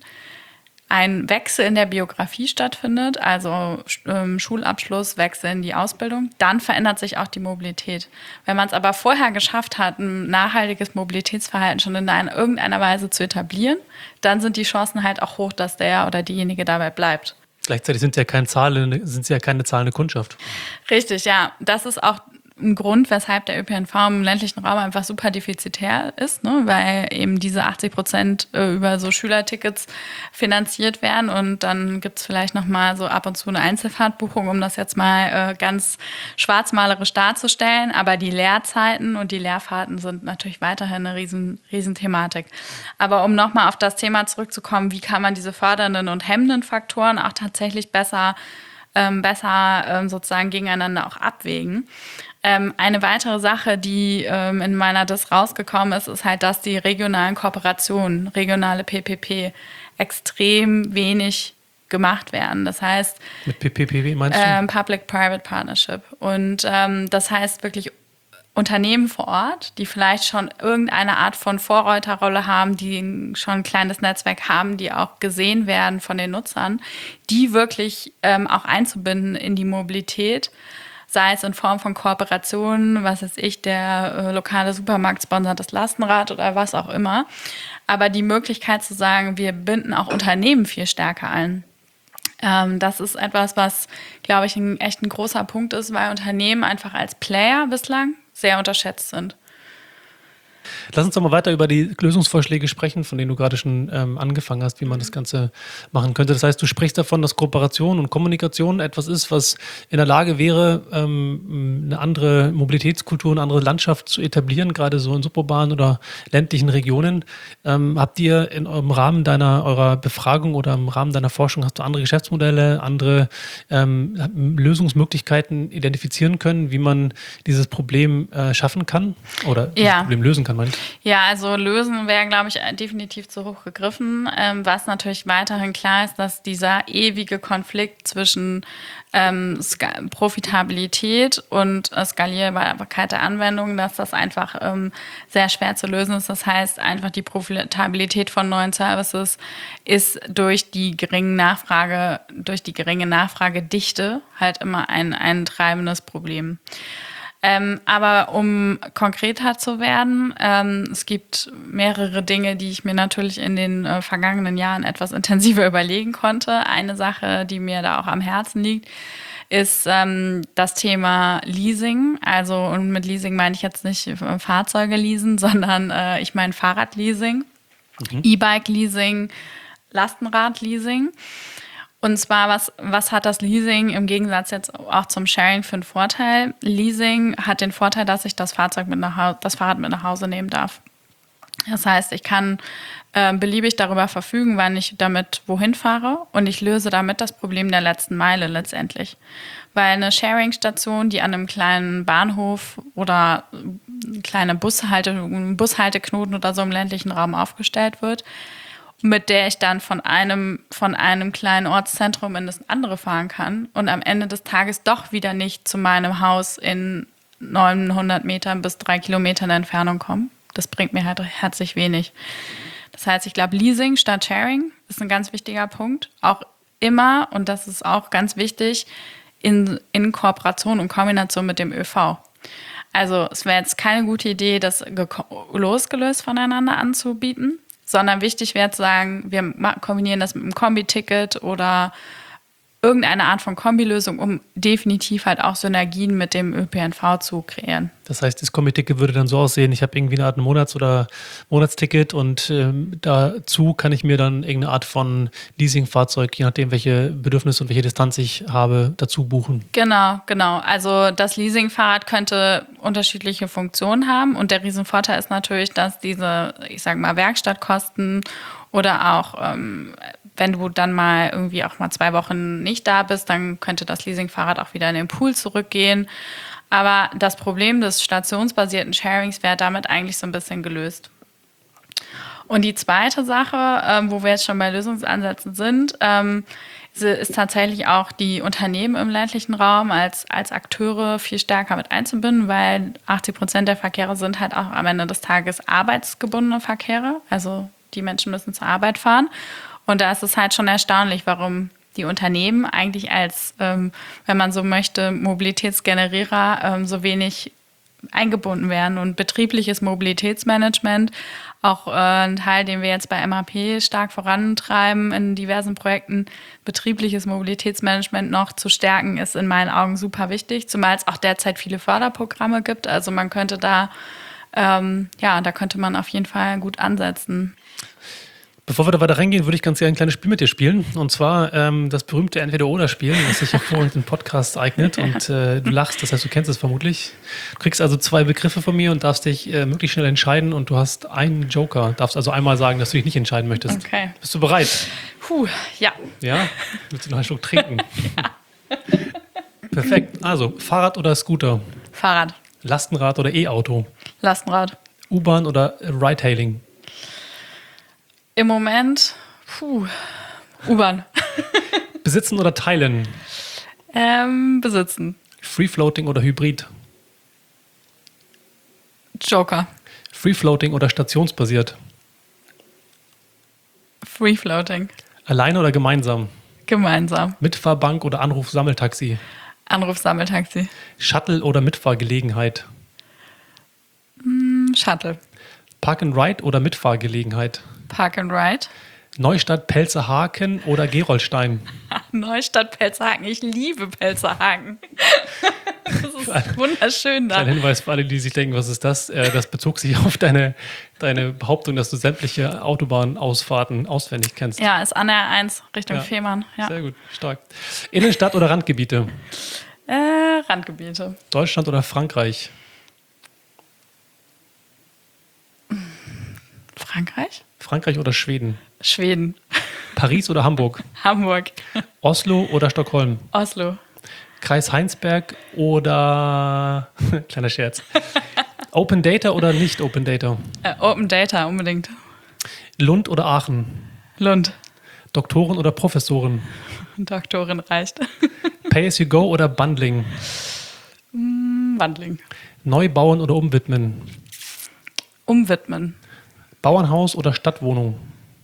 ein Wechsel in der Biografie stattfindet, also ähm, Schulabschluss, Wechsel in die Ausbildung, dann verändert sich auch die Mobilität. Wenn man es aber vorher geschafft hat, ein nachhaltiges Mobilitätsverhalten schon in einer, irgendeiner Weise zu etablieren, dann sind die Chancen halt auch hoch, dass der oder diejenige dabei bleibt. Gleichzeitig sind sie ja keine Zahlen, sind sie ja keine zahlende Kundschaft. Richtig, ja. Das ist auch ein Grund, weshalb der Ö P N V im ländlichen Raum einfach super defizitär ist, ne? Weil eben diese achtzig Prozent über so Schülertickets finanziert werden und dann gibt es vielleicht noch mal so ab und zu eine Einzelfahrtbuchung, um das jetzt mal äh, ganz schwarzmalerisch darzustellen, aber die Lehrzeiten und die Lehrfahrten sind natürlich weiterhin eine riesen, riesen Thematik. Aber um noch mal auf das Thema zurückzukommen, wie kann man diese fördernden und hemmenden Faktoren auch tatsächlich besser, ähm, besser ähm, sozusagen gegeneinander auch abwägen. Ähm, eine weitere Sache, die ähm, in meiner Dis rausgekommen ist, ist halt, dass die regionalen Kooperationen, regionale P P P, extrem wenig gemacht werden. Das heißt, mit P P P, wie meinst du? Ähm, Public-Private Partnership. Und ähm, das heißt wirklich Unternehmen vor Ort, die vielleicht schon irgendeine Art von Vorreiterrolle haben, die schon ein kleines Netzwerk haben, die auch gesehen werden von den Nutzern, die wirklich ähm, auch einzubinden in die Mobilität, sei es in Form von Kooperationen, was weiß ich, der äh, lokale Supermarkt sponsert das Lastenrad oder was auch immer. Aber die Möglichkeit zu sagen, wir binden auch Unternehmen viel stärker ein. Ähm, das ist etwas, was, glaube ich, ein, echt ein großer Punkt ist, weil Unternehmen einfach als Player bislang sehr unterschätzt sind. Lass uns doch mal weiter über die Lösungsvorschläge sprechen, von denen du gerade schon ähm, angefangen hast, wie man das Ganze machen könnte. Das heißt, du sprichst davon, dass Kooperation und Kommunikation etwas ist, was in der Lage wäre, ähm, eine andere Mobilitätskultur, eine andere Landschaft zu etablieren, gerade so in suburbanen oder ländlichen Regionen. Ähm, habt ihr in eurem Rahmen deiner eurer Befragung oder im Rahmen deiner Forschung, hast du andere Geschäftsmodelle, andere ähm, Lösungsmöglichkeiten identifizieren können, wie man dieses Problem äh, schaffen kann oder dieses ja. Problem lösen kann? Ja, also lösen wäre, glaube ich, definitiv zu hoch gegriffen. Ähm, was natürlich weiterhin klar ist, dass dieser ewige Konflikt zwischen ähm, Ska- Profitabilität und äh, Skalierbarkeit der Anwendung, dass das einfach ähm, sehr schwer zu lösen ist. Das heißt, einfach die Profitabilität von neuen Services ist durch die geringe Nachfrage, durch die geringe Nachfragedichte halt immer ein, ein treibendes Problem. Ähm, aber um konkreter zu werden, ähm, es gibt mehrere Dinge, die ich mir natürlich in den äh, vergangenen Jahren etwas intensiver überlegen konnte. Eine Sache, die mir da auch am Herzen liegt, ist ähm, das Thema Leasing. Also, und mit Leasing meine ich jetzt nicht äh, Fahrzeuge leasen, sondern äh, ich meine Fahrradleasing, mhm. E-Bike-Leasing, Lastenrad-Leasing. Und zwar, was, was hat das Leasing im Gegensatz jetzt auch zum Sharing für einen Vorteil? Leasing hat den Vorteil, dass ich das Fahrzeug mit nach Hause, das Fahrrad mit nach Hause nehmen darf. Das heißt, ich kann äh, beliebig darüber verfügen, wann ich damit wohin fahre und ich löse damit das Problem der letzten Meile letztendlich. Weil eine Sharing-Station, die an einem kleinen Bahnhof oder eine kleine Bushalte, Bushalteknoten oder so im ländlichen Raum aufgestellt wird, mit der ich dann von einem, von einem kleinen Ortszentrum in das andere fahren kann und am Ende des Tages doch wieder nicht zu meinem Haus in neunhundert Metern bis drei Kilometern Entfernung kommen. Das bringt mir halt herzlich wenig. Das heißt, ich glaube, Leasing statt Sharing ist ein ganz wichtiger Punkt. Auch immer, und das ist auch ganz wichtig, in, in Kooperation und Kombination mit dem ÖV. Also es wäre jetzt keine gute Idee, das losgelöst voneinander anzubieten, sondern wichtig wäre zu sagen, wir kombinieren das mit einem Kombi-Ticket oder irgendeine Art von Kombilösung, um definitiv halt auch Synergien mit dem Ö P N V zu kreieren. Das heißt, das Kombi-Ticket würde dann so aussehen, ich habe irgendwie eine Art Monats- oder Monatsticket und ähm, dazu kann ich mir dann irgendeine Art von Leasingfahrzeug, je nachdem, welche Bedürfnisse und welche Distanz ich habe, dazu buchen. Genau, genau. Also das Leasingfahrrad könnte unterschiedliche Funktionen haben und der Riesenvorteil ist natürlich, dass diese, ich sage mal, Werkstattkosten oder auch ähm, wenn du dann mal irgendwie auch mal zwei Wochen nicht da bist, dann könnte das Leasingfahrrad auch wieder in den Pool zurückgehen. Aber das Problem des stationsbasierten Sharings wäre damit eigentlich so ein bisschen gelöst. Und die zweite Sache, ähm, wo wir jetzt schon bei Lösungsansätzen sind, ähm, ist tatsächlich auch die Unternehmen im ländlichen Raum als, als Akteure viel stärker mit einzubinden, weil achtzig Prozent der Verkehre sind halt auch am Ende des Tages arbeitsgebundene Verkehre. Also die Menschen müssen zur Arbeit fahren. Und da ist es halt schon erstaunlich, warum die Unternehmen eigentlich als, ähm, wenn man so möchte, Mobilitätsgenerierer ähm, so wenig eingebunden werden. Und betriebliches Mobilitätsmanagement, auch äh, ein Teil, den wir jetzt bei M H P stark vorantreiben in diversen Projekten, betriebliches Mobilitätsmanagement noch zu stärken, ist in meinen Augen super wichtig, zumal es auch derzeit viele Förderprogramme gibt. Also man könnte da, ähm, ja, da könnte man auf jeden Fall gut ansetzen. Bevor wir da weiter reingehen, würde ich ganz gerne ein kleines Spiel mit dir spielen. Und zwar ähm, das berühmte Entweder-Oder-Spiel, das sich hervorragend in Podcast eignet. Und äh, du lachst, das heißt, du kennst es vermutlich. Du kriegst also zwei Begriffe von mir und darfst dich äh, möglichst schnell entscheiden. Und du hast einen Joker. Darfst also einmal sagen, dass du dich nicht entscheiden möchtest. Okay. Bist du bereit? Puh, ja. Ja? Willst du noch einen Schluck trinken? Ja. Perfekt. Also, Fahrrad oder Scooter? Fahrrad. Lastenrad oder E-Auto? Lastenrad. U-Bahn oder Ride-Hailing? Im Moment, puh, U-Bahn. Besitzen oder teilen? Ähm, besitzen. Free-Floating oder Hybrid? Joker. Free-Floating oder stationsbasiert? Free-Floating. Alleine oder gemeinsam? Gemeinsam. Mitfahrbank oder Anruf-Sammeltaxi? Anruf-Sammeltaxi. Shuttle oder Mitfahrgelegenheit? Mm, Shuttle. Park-and-Ride oder Mitfahrgelegenheit? Park and Ride. Neustadt, Pelzerhaken oder Gerolstein? Neustadt, Pelzerhaken. Ich liebe Pelzerhaken. Das ist wunderschön da. Ein Hinweis für alle, die sich denken, was ist das? Das bezog sich auf deine, deine Behauptung, dass du sämtliche Autobahnausfahrten auswendig kennst. Ja, ist an der eins Richtung Ja. Fehmarn. Ja. Sehr gut, stark. Innenstadt oder Randgebiete? Äh, Randgebiete. Deutschland oder Frankreich? Frankreich? Frankreich oder Schweden? Schweden. Paris oder Hamburg? Hamburg. Oslo oder Stockholm? Oslo. Kreis Heinsberg oder, kleiner Scherz, Open Data oder nicht Open Data? Äh, Open Data unbedingt. Lund oder Aachen? Lund. Doktoren oder Professoren? Doktorin reicht. Pay as you go oder Bundling? Mm, Wandling. Neu bauen oder umwidmen? Umwidmen. Bauernhaus oder Stadtwohnung?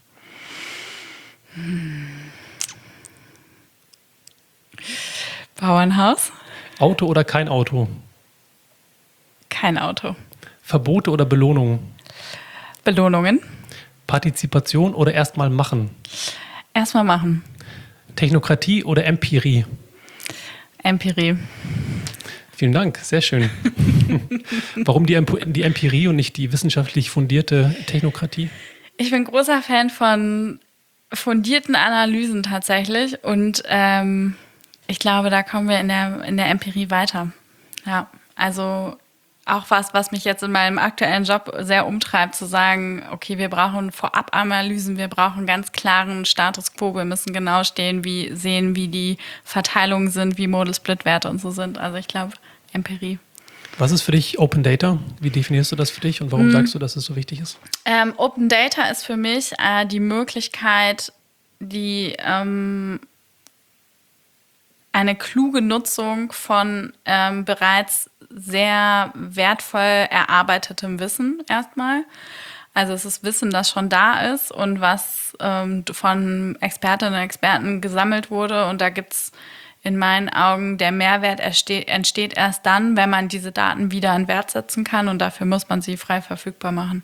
Bauernhaus. Auto oder kein Auto? Kein Auto. Verbote oder Belohnungen? Belohnungen. Partizipation oder erstmal machen? Erstmal machen. Technokratie oder Empirie? Empirie. Vielen Dank, sehr schön. Warum die, Emp- die Empirie und nicht die wissenschaftlich fundierte Technokratie? Ich bin großer Fan von fundierten Analysen tatsächlich und ähm, ich glaube, da kommen wir in der, in der Empirie weiter. Ja, also auch was, was mich jetzt in meinem aktuellen Job sehr umtreibt, zu sagen, okay, wir brauchen Vorab-Analysen, wir brauchen ganz klaren Status Quo, wir müssen genau stehen, wie sehen, wie die Verteilungen sind, wie Model-Split-Werte und so sind. Also ich glaube, Empirie. Was ist für dich Open Data? Wie definierst du das für dich und warum hm. sagst du, dass es so wichtig ist? Ähm, Open Data ist für mich äh, die Möglichkeit, die ähm, eine kluge Nutzung von ähm, bereits sehr wertvoll erarbeitetem Wissen erstmal. Also es ist Wissen, das schon da ist und was ähm, von Expertinnen und Experten gesammelt wurde. Und da gibt es in meinen Augen, der Mehrwert entsteht, entsteht erst dann, wenn man diese Daten wieder in Wert setzen kann. Und dafür muss man sie frei verfügbar machen.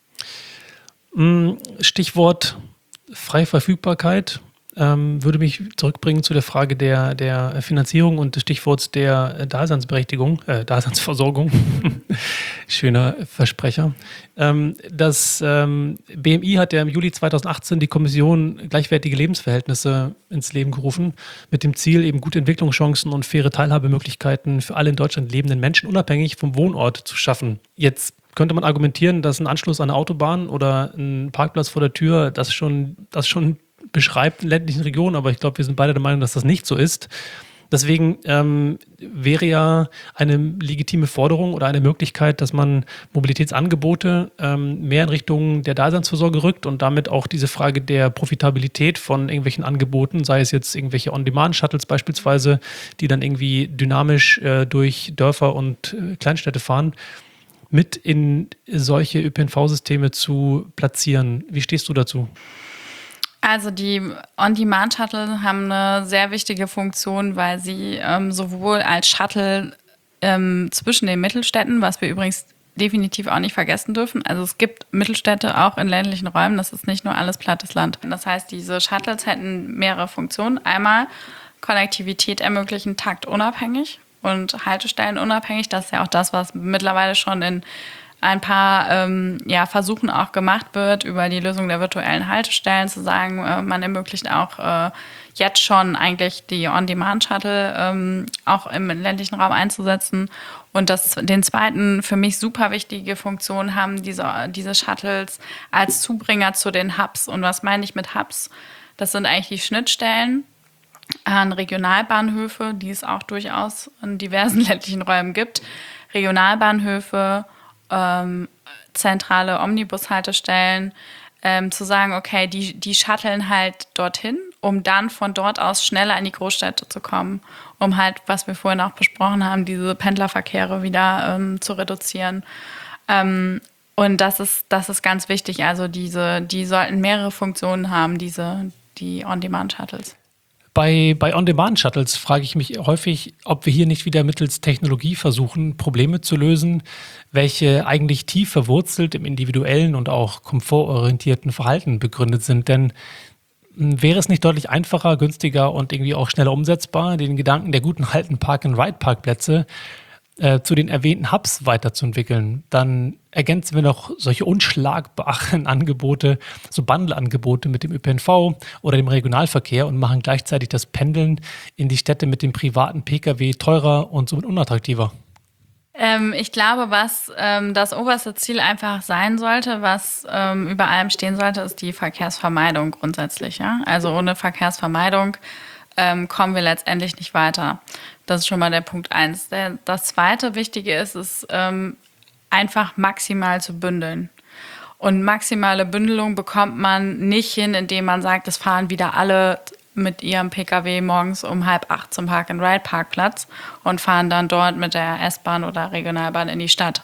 Stichwort freie Verfügbarkeit. Ähm, würde mich zurückbringen zu der Frage der, der Finanzierung und des Stichworts der Daseinsberechtigung, äh, Daseinsversorgung. Schöner Versprecher. Ähm, das ähm, B M I hat ja im Juli zweitausendachtzehn die Kommission Gleichwertige Lebensverhältnisse ins Leben gerufen, mit dem Ziel, eben gute Entwicklungschancen und faire Teilhabemöglichkeiten für alle in Deutschland lebenden Menschen unabhängig vom Wohnort zu schaffen. Jetzt könnte man argumentieren, dass ein Anschluss an eine Autobahn oder ein Parkplatz vor der Tür das schon, das schon beschreibt in ländlichen Regionen, aber ich glaube, wir sind beide der Meinung, dass das nicht so ist. Deswegen ähm, wäre ja eine legitime Forderung oder eine Möglichkeit, dass man Mobilitätsangebote ähm, mehr in Richtung der Daseinsvorsorge rückt und damit auch diese Frage der Profitabilität von irgendwelchen Angeboten, sei es jetzt irgendwelche On-Demand-Shuttles beispielsweise, die dann irgendwie dynamisch äh, durch Dörfer und äh, Kleinstädte fahren, mit in solche Ö P N V-Systeme zu platzieren. Wie stehst du dazu? Also die On-Demand-Shuttle haben eine sehr wichtige Funktion, weil sie ähm, sowohl als Shuttle ähm, zwischen den Mittelstädten, was wir übrigens definitiv auch nicht vergessen dürfen, also es gibt Mittelstädte auch in ländlichen Räumen, das ist nicht nur alles plattes Land. Das heißt, diese Shuttles hätten mehrere Funktionen. Einmal Konnektivität ermöglichen, taktunabhängig und Haltestellen unabhängig. Das ist ja auch das, was mittlerweile schon in ein paar ähm, ja, Versuchen auch gemacht wird, über die Lösung der virtuellen Haltestellen zu sagen, äh, man ermöglicht auch äh, jetzt schon eigentlich die On-Demand-Shuttle ähm, auch im ländlichen Raum einzusetzen. Und das, den zweiten, für mich super wichtige Funktion haben diese, diese Shuttles als Zubringer zu den Hubs. Und was meine ich mit Hubs? Das sind eigentlich die Schnittstellen an Regionalbahnhöfe, die es auch durchaus in diversen ländlichen Räumen gibt. Regionalbahnhöfe, Ähm, zentrale Omnibushaltestellen, ähm, zu sagen, okay, die, die shutteln halt dorthin, um dann von dort aus schneller in die Großstädte zu kommen, um halt, was wir vorhin auch besprochen haben, diese Pendlerverkehre wieder ähm, zu reduzieren. Ähm, und das ist, das ist ganz wichtig. Also diese, die sollten mehrere Funktionen haben, diese, die On-Demand-Shuttles. Bei, bei On-Demand-Shuttles frage ich mich häufig, ob wir hier nicht wieder mittels Technologie versuchen, Probleme zu lösen, welche eigentlich tief verwurzelt im individuellen und auch komfortorientierten Verhalten begründet sind. Denn wäre es nicht deutlich einfacher, günstiger und irgendwie auch schneller umsetzbar, den Gedanken der guten alten Park-and-Ride-Parkplätze äh, zu den erwähnten Hubs weiterzuentwickeln? Dann ergänzen wir noch solche unschlagbaren Angebote, so Bundle-Angebote mit dem Ö P N V oder dem Regionalverkehr und machen gleichzeitig das Pendeln in die Städte mit dem privaten Pkw teurer und somit unattraktiver. Ähm, ich glaube, was ähm, das oberste Ziel einfach sein sollte, was ähm, über allem stehen sollte, ist die Verkehrsvermeidung grundsätzlich. Ja? Also ohne Verkehrsvermeidung ähm, kommen wir letztendlich nicht weiter. Das ist schon mal der Punkt eins. Der, das zweite Wichtige ist, ist ähm, einfach maximal zu bündeln. Und maximale Bündelung bekommt man nicht hin, indem man sagt, es fahren wieder alle mit ihrem Pkw morgens um halb acht zum Park-and-Ride-Parkplatz und fahren dann dort mit der S-Bahn oder Regionalbahn in die Stadt.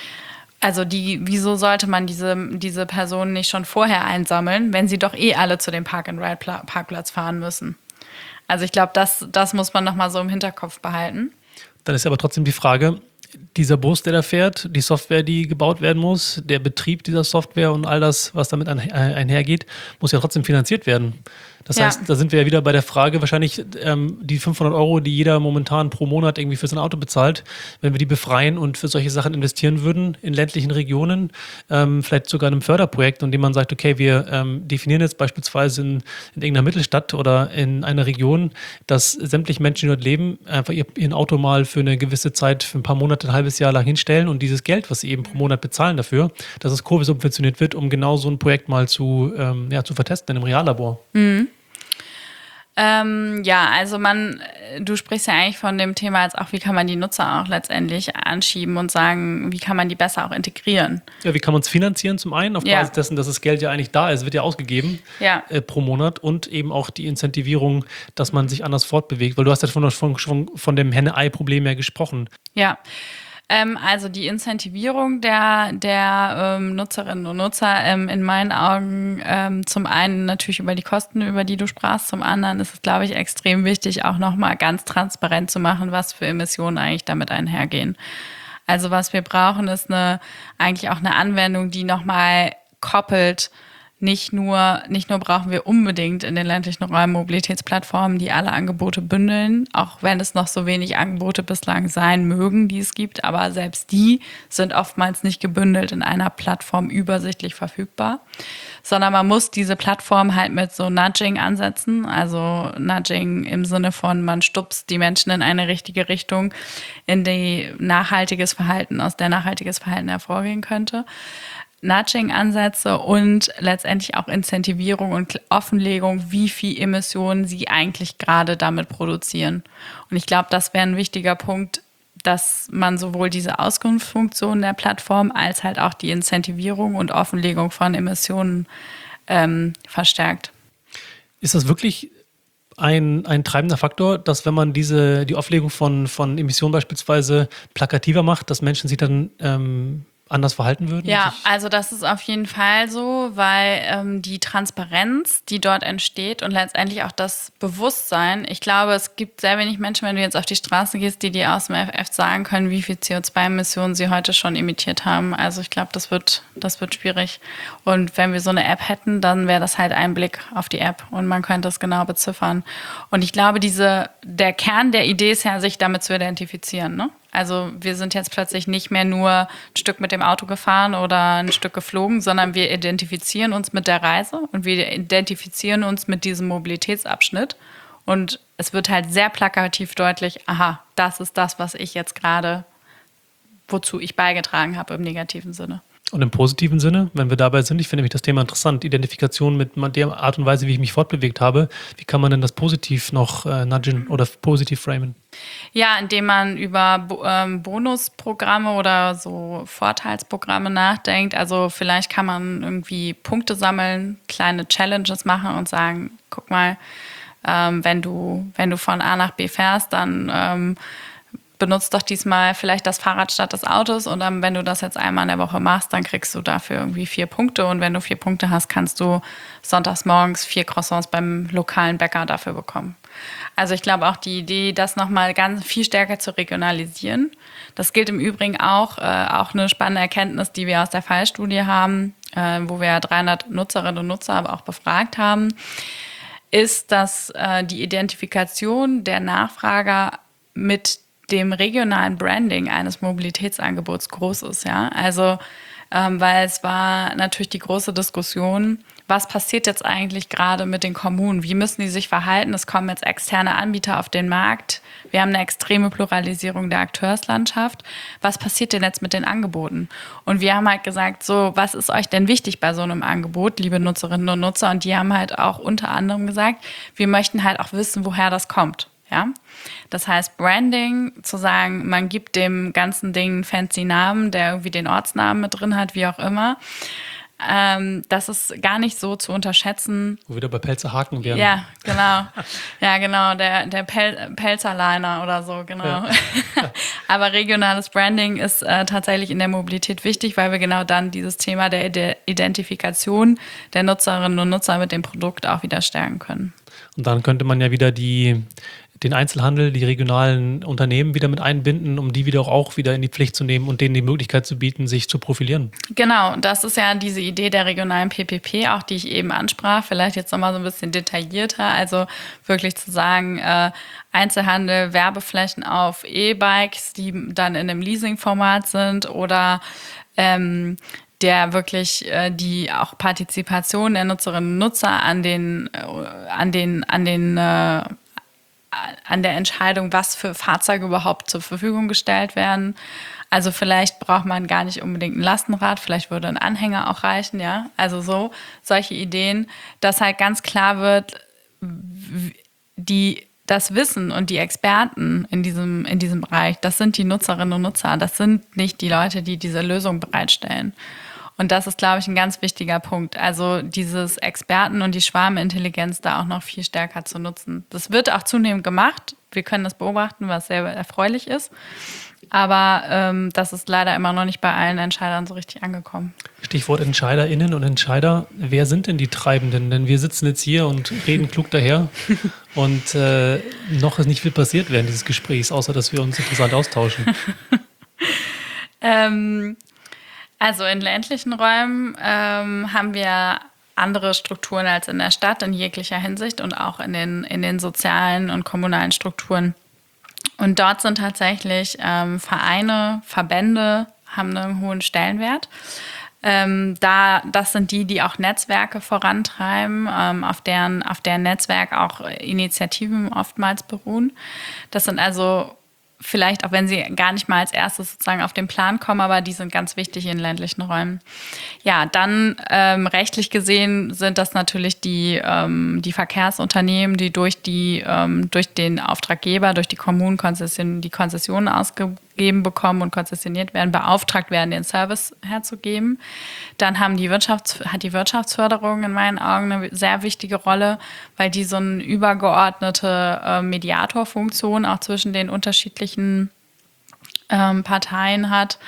Also die, wieso sollte man diese, diese Personen nicht schon vorher einsammeln, wenn sie doch eh alle zu dem Park-and-Ride-Parkplatz fahren müssen? Also ich glaube, das, das muss man nochmal so im Hinterkopf behalten. Dann ist aber trotzdem die Frage, dieser Bus, der da fährt, die Software, die gebaut werden muss, der Betrieb dieser Software und all das, was damit einhergeht, muss ja trotzdem finanziert werden. Das ja. heißt, da sind wir ja wieder bei der Frage, wahrscheinlich ähm, die fünfhundert Euro, die jeder momentan pro Monat irgendwie für sein Auto bezahlt, wenn wir die befreien und für solche Sachen investieren würden in ländlichen Regionen, ähm, vielleicht sogar in einem Förderprojekt, in dem man sagt, okay, wir ähm, definieren jetzt beispielsweise in, in irgendeiner Mittelstadt oder in einer Region, dass sämtliche Menschen, die dort leben, einfach ihr, ihr Auto mal für eine gewisse Zeit, für ein paar Monate, ein halbes Jahr lang hinstellen und dieses Geld, was sie eben pro Monat bezahlen dafür, dass es Kurve subventioniert wird, um genau so ein Projekt mal zu, ähm, ja, zu vertesten in einem Reallabor. Mhm. Ähm, ja, also man, du sprichst ja eigentlich von dem Thema als auch, wie kann man die Nutzer auch letztendlich anschieben und sagen, wie kann man die besser auch integrieren. Ja, wie kann man es finanzieren zum einen, auf Ja. Basis dessen, dass das Geld ja eigentlich da ist, wird ja ausgegeben Ja. äh, pro Monat und eben auch die Incentivierung, dass man sich anders fortbewegt, weil du hast ja von, von, schon von dem Henne-Ei-Problem ja gesprochen. Ja. Ähm, also die Incentivierung der, der ähm, Nutzerinnen und Nutzer ähm, in meinen Augen ähm, zum einen natürlich über die Kosten, über die du sprachst, zum anderen ist es, glaube ich, extrem wichtig, auch nochmal ganz transparent zu machen, was für Emissionen eigentlich damit einhergehen. Also was wir brauchen, ist eine eigentlich auch eine Anwendung, die nochmal koppelt. Nicht nur, nicht nur brauchen wir unbedingt in den ländlichen Räumen Mobilitätsplattformen, die alle Angebote bündeln, auch wenn es noch so wenig Angebote bislang sein mögen, die es gibt, aber selbst die sind oftmals nicht gebündelt in einer Plattform übersichtlich verfügbar, sondern man muss diese Plattform halt mit so Nudging ansetzen, also Nudging im Sinne von, man stupst die Menschen in eine richtige Richtung, in die nachhaltiges Verhalten, aus der nachhaltiges Verhalten hervorgehen könnte. Nudging-Ansätze und letztendlich auch Incentivierung und Offenlegung, wie viel Emissionen sie eigentlich gerade damit produzieren. Und ich glaube, das wäre ein wichtiger Punkt, dass man sowohl diese Auskunftsfunktion der Plattform als halt auch die Incentivierung und Offenlegung von Emissionen ähm, verstärkt. Ist das wirklich ein, ein treibender Faktor, dass wenn man diese, die Offenlegung von, von Emissionen beispielsweise plakativer macht, dass Menschen sich dann ähm, anders verhalten würden? Ja, also das ist auf jeden Fall so, weil ähm, die Transparenz, die dort entsteht und letztendlich auch das Bewusstsein, ich glaube, es gibt sehr wenig Menschen, wenn du jetzt auf die Straße gehst, die dir aus dem F F sagen können, wie viel C O zwei Emissionen sie heute schon emittiert haben. Also ich glaube, das wird, das wird schwierig. Und wenn wir so eine App hätten, dann wäre das halt ein Blick auf die App und man könnte es genau beziffern. Und ich glaube, diese, der Kern der Idee ist ja, sich damit zu identifizieren, ne? Also wir sind jetzt plötzlich nicht mehr nur ein Stück mit dem Auto gefahren oder ein Stück geflogen, sondern wir identifizieren uns mit der Reise und wir identifizieren uns mit diesem Mobilitätsabschnitt. Und es wird halt sehr plakativ deutlich, aha, das ist das, was ich jetzt gerade, wozu ich beigetragen habe im negativen Sinne. Und im positiven Sinne, wenn wir dabei sind, ich finde nämlich das Thema interessant, Identifikation mit der Art und Weise, wie ich mich fortbewegt habe. Wie kann man denn das positiv noch äh, nudgen oder positiv framen? Ja, indem man über ähm, Bonusprogramme oder so Vorteilsprogramme nachdenkt. Also vielleicht kann man irgendwie Punkte sammeln, kleine Challenges machen und sagen, guck mal, ähm, wenn du, wenn du von A nach B fährst, dann ähm, benutzt doch diesmal vielleicht das Fahrrad statt des Autos und dann, wenn du das jetzt einmal in der Woche machst, dann kriegst du dafür irgendwie vier Punkte und wenn du vier Punkte hast, kannst du sonntags morgens vier Croissants beim lokalen Bäcker dafür bekommen. Also ich glaube auch die Idee, das nochmal ganz viel stärker zu regionalisieren. Das gilt im Übrigen auch, äh, auch eine spannende Erkenntnis, die wir aus der Fallstudie haben, äh, wo wir dreihundert Nutzerinnen und Nutzer aber auch befragt haben, ist, dass äh, die Identifikation der Nachfrager mit dem regionalen Branding eines Mobilitätsangebots groß ist, ja. Also, ähm, weil es war natürlich die große Diskussion, was passiert jetzt eigentlich gerade mit den Kommunen? Wie müssen die sich verhalten? Es kommen jetzt externe Anbieter auf den Markt. Wir haben eine extreme Pluralisierung der Akteurslandschaft. Was passiert denn jetzt mit den Angeboten? Und wir haben halt gesagt, so, was ist euch denn wichtig bei so einem Angebot, liebe Nutzerinnen und Nutzer? Und die haben halt auch unter anderem gesagt, wir möchten halt auch wissen, woher das kommt. Ja, das heißt Branding, zu sagen, man gibt dem ganzen Ding einen fancy Namen, der irgendwie den Ortsnamen mit drin hat, wie auch immer. Ähm, das ist gar nicht so zu unterschätzen. Wo wir wieder bei Pelzer Haken wären. Ja, genau. Ja, genau, der, der Pel- Pelzerliner oder so, genau. Ja. Aber regionales Branding ist äh, tatsächlich in der Mobilität wichtig, weil wir genau dann dieses Thema der Ide- Identifikation der Nutzerinnen und Nutzer mit dem Produkt auch wieder stärken können. Und dann könnte man ja wieder die, den Einzelhandel, die regionalen Unternehmen wieder mit einbinden, um die wieder auch, auch wieder in die Pflicht zu nehmen und denen die Möglichkeit zu bieten, sich zu profilieren. Genau, das ist ja diese Idee der regionalen P P P, auch die ich eben ansprach, vielleicht jetzt nochmal so ein bisschen detaillierter, also wirklich zu sagen, äh, Einzelhandel, Werbeflächen auf E-Bikes, die dann in einem Leasing-Format sind oder ähm, der wirklich äh, die auch Partizipation der Nutzerinnen und Nutzer an den, äh, an den, an den äh, an der Entscheidung, was für Fahrzeuge überhaupt zur Verfügung gestellt werden. Also vielleicht braucht man gar nicht unbedingt ein Lastenrad, vielleicht würde ein Anhänger auch reichen, ja. Also so, solche Ideen, dass halt ganz klar wird, die das Wissen und die Experten in diesem, in diesem Bereich, das sind die Nutzerinnen und Nutzer, das sind nicht die Leute, die diese Lösung bereitstellen. Und das ist, glaube ich, ein ganz wichtiger Punkt. Also dieses Experten- und die Schwarmintelligenz da auch noch viel stärker zu nutzen. Das wird auch zunehmend gemacht. Wir können das beobachten, was sehr erfreulich ist. Aber ähm, das ist leider immer noch nicht bei allen Entscheidern so richtig angekommen. Stichwort EntscheiderInnen und Entscheider. Wer sind denn die Treibenden? Denn wir sitzen jetzt hier und reden klug daher. Und äh, noch ist nicht viel passiert während dieses Gesprächs, außer dass wir uns interessant austauschen. ähm, also in ländlichen Räumen ähm, haben wir andere Strukturen als in der Stadt in jeglicher Hinsicht und auch in den, in den sozialen und kommunalen Strukturen. Und dort sind tatsächlich ähm, Vereine, Verbände haben einen hohen Stellenwert. Ähm, da, das sind die, die auch Netzwerke vorantreiben, ähm, auf deren, auf deren Netzwerk auch Initiativen oftmals beruhen. Das sind also vielleicht, auch wenn sie gar nicht mal als erstes sozusagen auf den Plan kommen, aber die sind ganz wichtig in ländlichen Räumen. Ja, dann ähm, rechtlich gesehen sind das natürlich die, ähm, die Verkehrsunternehmen, die durch, die ähm, durch den Auftraggeber, durch die Kommunen Konzession, die Konzessionen ausgegeben bekommen und konzessioniert werden, beauftragt werden, den Service herzugeben. Dann haben die Wirtschafts-, hat die Wirtschaftsförderung in meinen Augen eine sehr wichtige Rolle, weil die so eine übergeordnete äh, Mediatorfunktion auch zwischen den unterschiedlichen ähm, Parteien hat.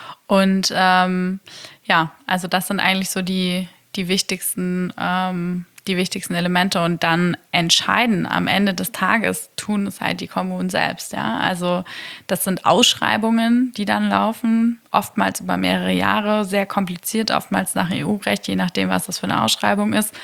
Und ähm, ja, also das sind eigentlich so die, die wichtigsten ähm, die wichtigsten Elemente. Und dann entscheiden am Ende des Tages tun es halt die Kommunen selbst. Ja? Also das sind Ausschreibungen, die dann laufen, oftmals über mehrere Jahre, sehr kompliziert, oftmals nach E U-Recht, je nachdem, was das für eine Ausschreibung ist.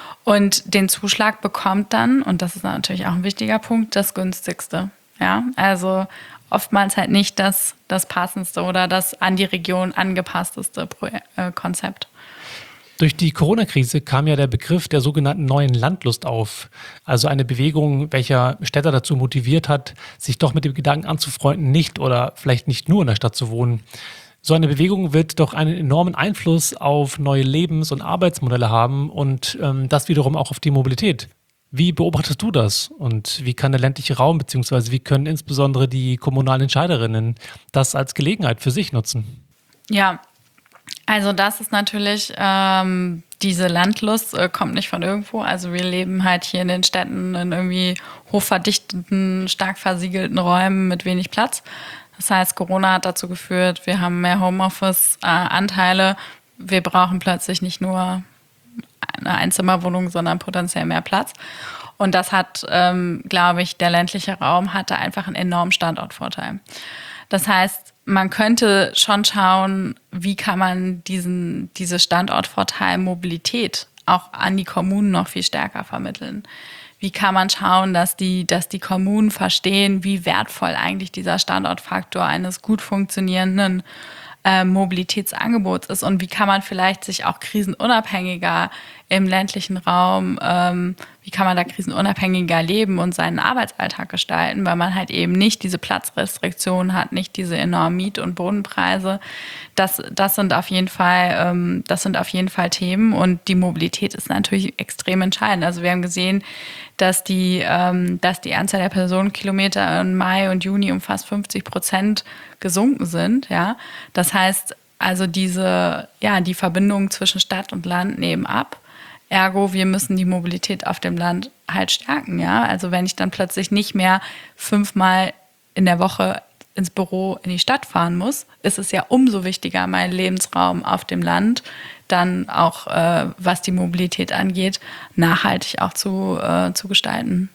Und den Zuschlag bekommt dann, und das ist natürlich auch ein wichtiger Punkt, das günstigste. Ja? Also oftmals halt nicht das, das passendste oder das an die Region angepassteste Pro- äh, Konzept. Durch die Corona-Krise kam ja der Begriff der sogenannten neuen Landlust auf. Also eine Bewegung, welcher Städter dazu motiviert hat, sich doch mit dem Gedanken anzufreunden, nicht oder vielleicht nicht nur in der Stadt zu wohnen. So eine Bewegung wird doch einen enormen Einfluss auf neue Lebens- und Arbeitsmodelle haben und ähm, das wiederum auch auf die Mobilität. Wie beobachtest du das? Und wie kann der ländliche Raum, beziehungsweise wie können insbesondere die kommunalen Entscheiderinnen das als Gelegenheit für sich nutzen? Ja, also das ist natürlich, ähm, diese Landlust äh, kommt nicht von irgendwo. Also wir leben halt hier in den Städten in irgendwie hochverdichteten, stark versiegelten Räumen mit wenig Platz. Das heißt, Corona hat dazu geführt, wir haben mehr Homeoffice-Anteile. Wir brauchen plötzlich nicht nur eine Einzimmerwohnung, sondern potenziell mehr Platz. Und das hat, ähm, glaube ich, der ländliche Raum hatte einfach einen enormen Standortvorteil. Das heißt, man könnte schon schauen, wie kann man diesen, diese Standortvorteil Mobilität auch an die Kommunen noch viel stärker vermitteln. Wie kann man schauen, dass die, dass die Kommunen verstehen, wie wertvoll eigentlich dieser Standortfaktor eines gut funktionierenden äh, Mobilitätsangebots ist und wie kann man vielleicht sich auch krisenunabhängiger im ländlichen Raum, ähm, wie kann man da krisenunabhängiger leben und seinen Arbeitsalltag gestalten, weil man halt eben nicht diese Platzrestriktionen hat, nicht diese enormen Miet- und Bodenpreise. Das, das sind auf jeden Fall, ähm, das sind auf jeden Fall Themen und die Mobilität ist natürlich extrem entscheidend. Also wir haben gesehen, dass die, ähm, dass die Anzahl der Personenkilometer im Mai und Juni um fast fünfzig Prozent gesunken sind. Ja, das heißt also diese, ja, die Verbindung zwischen Stadt und Land nehmen ab. Ergo, wir müssen die Mobilität auf dem Land halt stärken, ja. Also wenn ich dann plötzlich nicht mehr fünfmal in der Woche ins Büro in die Stadt fahren muss, ist es ja umso wichtiger, meinen Lebensraum auf dem Land dann auch, äh, was die Mobilität angeht, nachhaltig auch zu, äh, zu gestalten.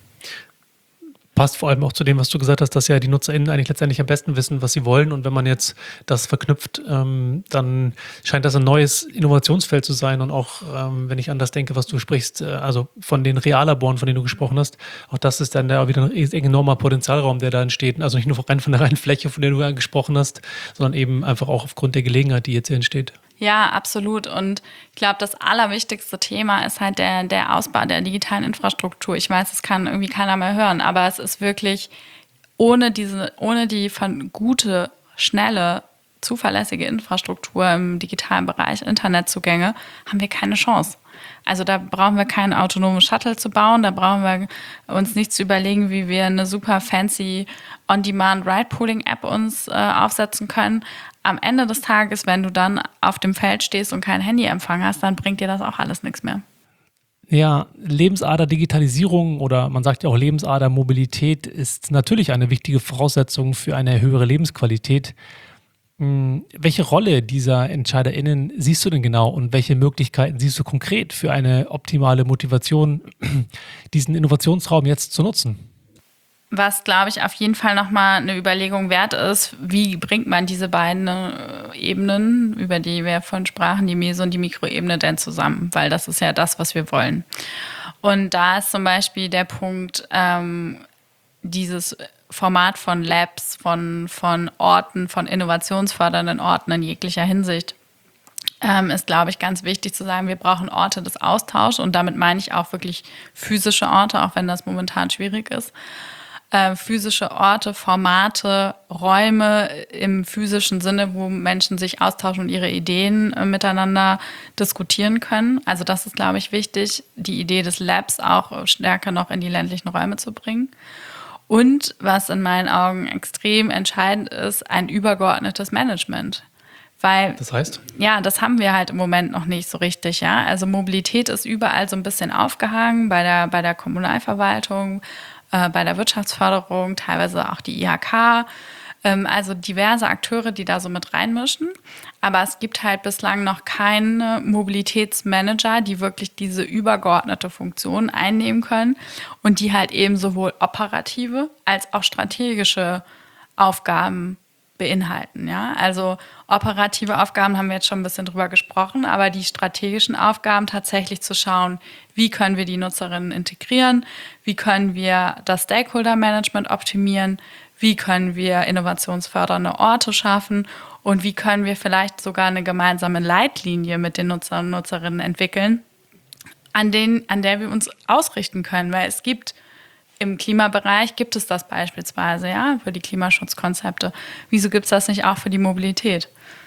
Passt vor allem auch zu dem, was du gesagt hast, dass ja die NutzerInnen eigentlich letztendlich am besten wissen, was sie wollen. Und wenn man jetzt das verknüpft, ähm, dann scheint das ein neues Innovationsfeld zu sein. Und auch, ähm, wenn ich an das denke, was du sprichst, äh, also von den Reallaboren, von denen du gesprochen hast, auch das ist dann da wieder ein enormer Potenzialraum, der da entsteht. Also nicht nur rein von der reinen Fläche, von der du gesprochen hast, sondern eben einfach auch aufgrund der Gelegenheit, die jetzt hier entsteht. Ja, absolut. Und ich glaube, das allerwichtigste Thema ist halt der, der Ausbau der digitalen Infrastruktur. Ich weiß, das kann irgendwie keiner mehr hören, aber es ist wirklich ohne diese, ohne die von gute, schnelle, zuverlässige Infrastruktur im digitalen Bereich, Internetzugänge, haben wir keine Chance. Also da brauchen wir keinen autonomen Shuttle zu bauen, da brauchen wir uns nicht zu überlegen, wie wir eine super fancy On-Demand-Ride-Pooling-App uns äh, aufsetzen können. Am Ende des Tages, wenn du dann auf dem Feld stehst und keinen Handyempfang hast, dann bringt dir das auch alles nichts mehr. Ja, Lebensader Digitalisierung oder man sagt ja auch Lebensader Mobilität ist natürlich eine wichtige Voraussetzung für eine höhere Lebensqualität. Welche Rolle dieser EntscheiderInnen siehst du denn genau und welche Möglichkeiten siehst du konkret für eine optimale Motivation, diesen Innovationsraum jetzt zu nutzen? Was, glaube ich, auf jeden Fall nochmal eine Überlegung wert ist, wie bringt man diese beiden Ebenen, über die wir vorhin sprachen, die Meso- und die Mikroebene, denn zusammen? Weil das ist ja das, was wir wollen. Und da ist zum Beispiel der Punkt, ähm, dieses Format von Labs, von, von Orten, von innovationsfördernden Orten in jeglicher Hinsicht, ähm, ist, glaube ich, ganz wichtig zu sagen, wir brauchen Orte des Austauschs und damit meine ich auch wirklich physische Orte, auch wenn das momentan schwierig ist. Äh, physische Orte, Formate, Räume im physischen Sinne, wo Menschen sich austauschen und ihre Ideen äh, miteinander diskutieren können. Also das ist, glaube ich, wichtig, die Idee des Labs auch stärker noch in die ländlichen Räume zu bringen. Und was in meinen Augen extrem entscheidend ist, ein übergeordnetes Management. Weil, das heißt? Ja, das haben wir halt im Moment noch nicht so richtig. Ja? Also Mobilität ist überall so ein bisschen aufgehangen, bei der, bei der Kommunalverwaltung, äh, bei der Wirtschaftsförderung, teilweise auch die I H K. Ähm, also diverse Akteure, die da so mit reinmischen. Aber es gibt halt bislang noch keine Mobilitätsmanager, die wirklich diese übergeordnete Funktion einnehmen können und die halt eben sowohl operative als auch strategische Aufgaben beinhalten. Ja? Also operative Aufgaben haben wir jetzt schon ein bisschen drüber gesprochen, aber die strategischen Aufgaben tatsächlich zu schauen, wie können wir die Nutzerinnen integrieren, wie können wir das Stakeholder-Management optimieren, wie können wir innovationsfördernde Orte schaffen und wie können wir vielleicht sogar eine gemeinsame Leitlinie mit den Nutzern und Nutzerinnen entwickeln, an, denen, an der wir uns ausrichten können. Weil es gibt im Klimabereich, gibt es das beispielsweise, ja, für die Klimaschutzkonzepte. Wieso gibt es das nicht auch für die Mobilität?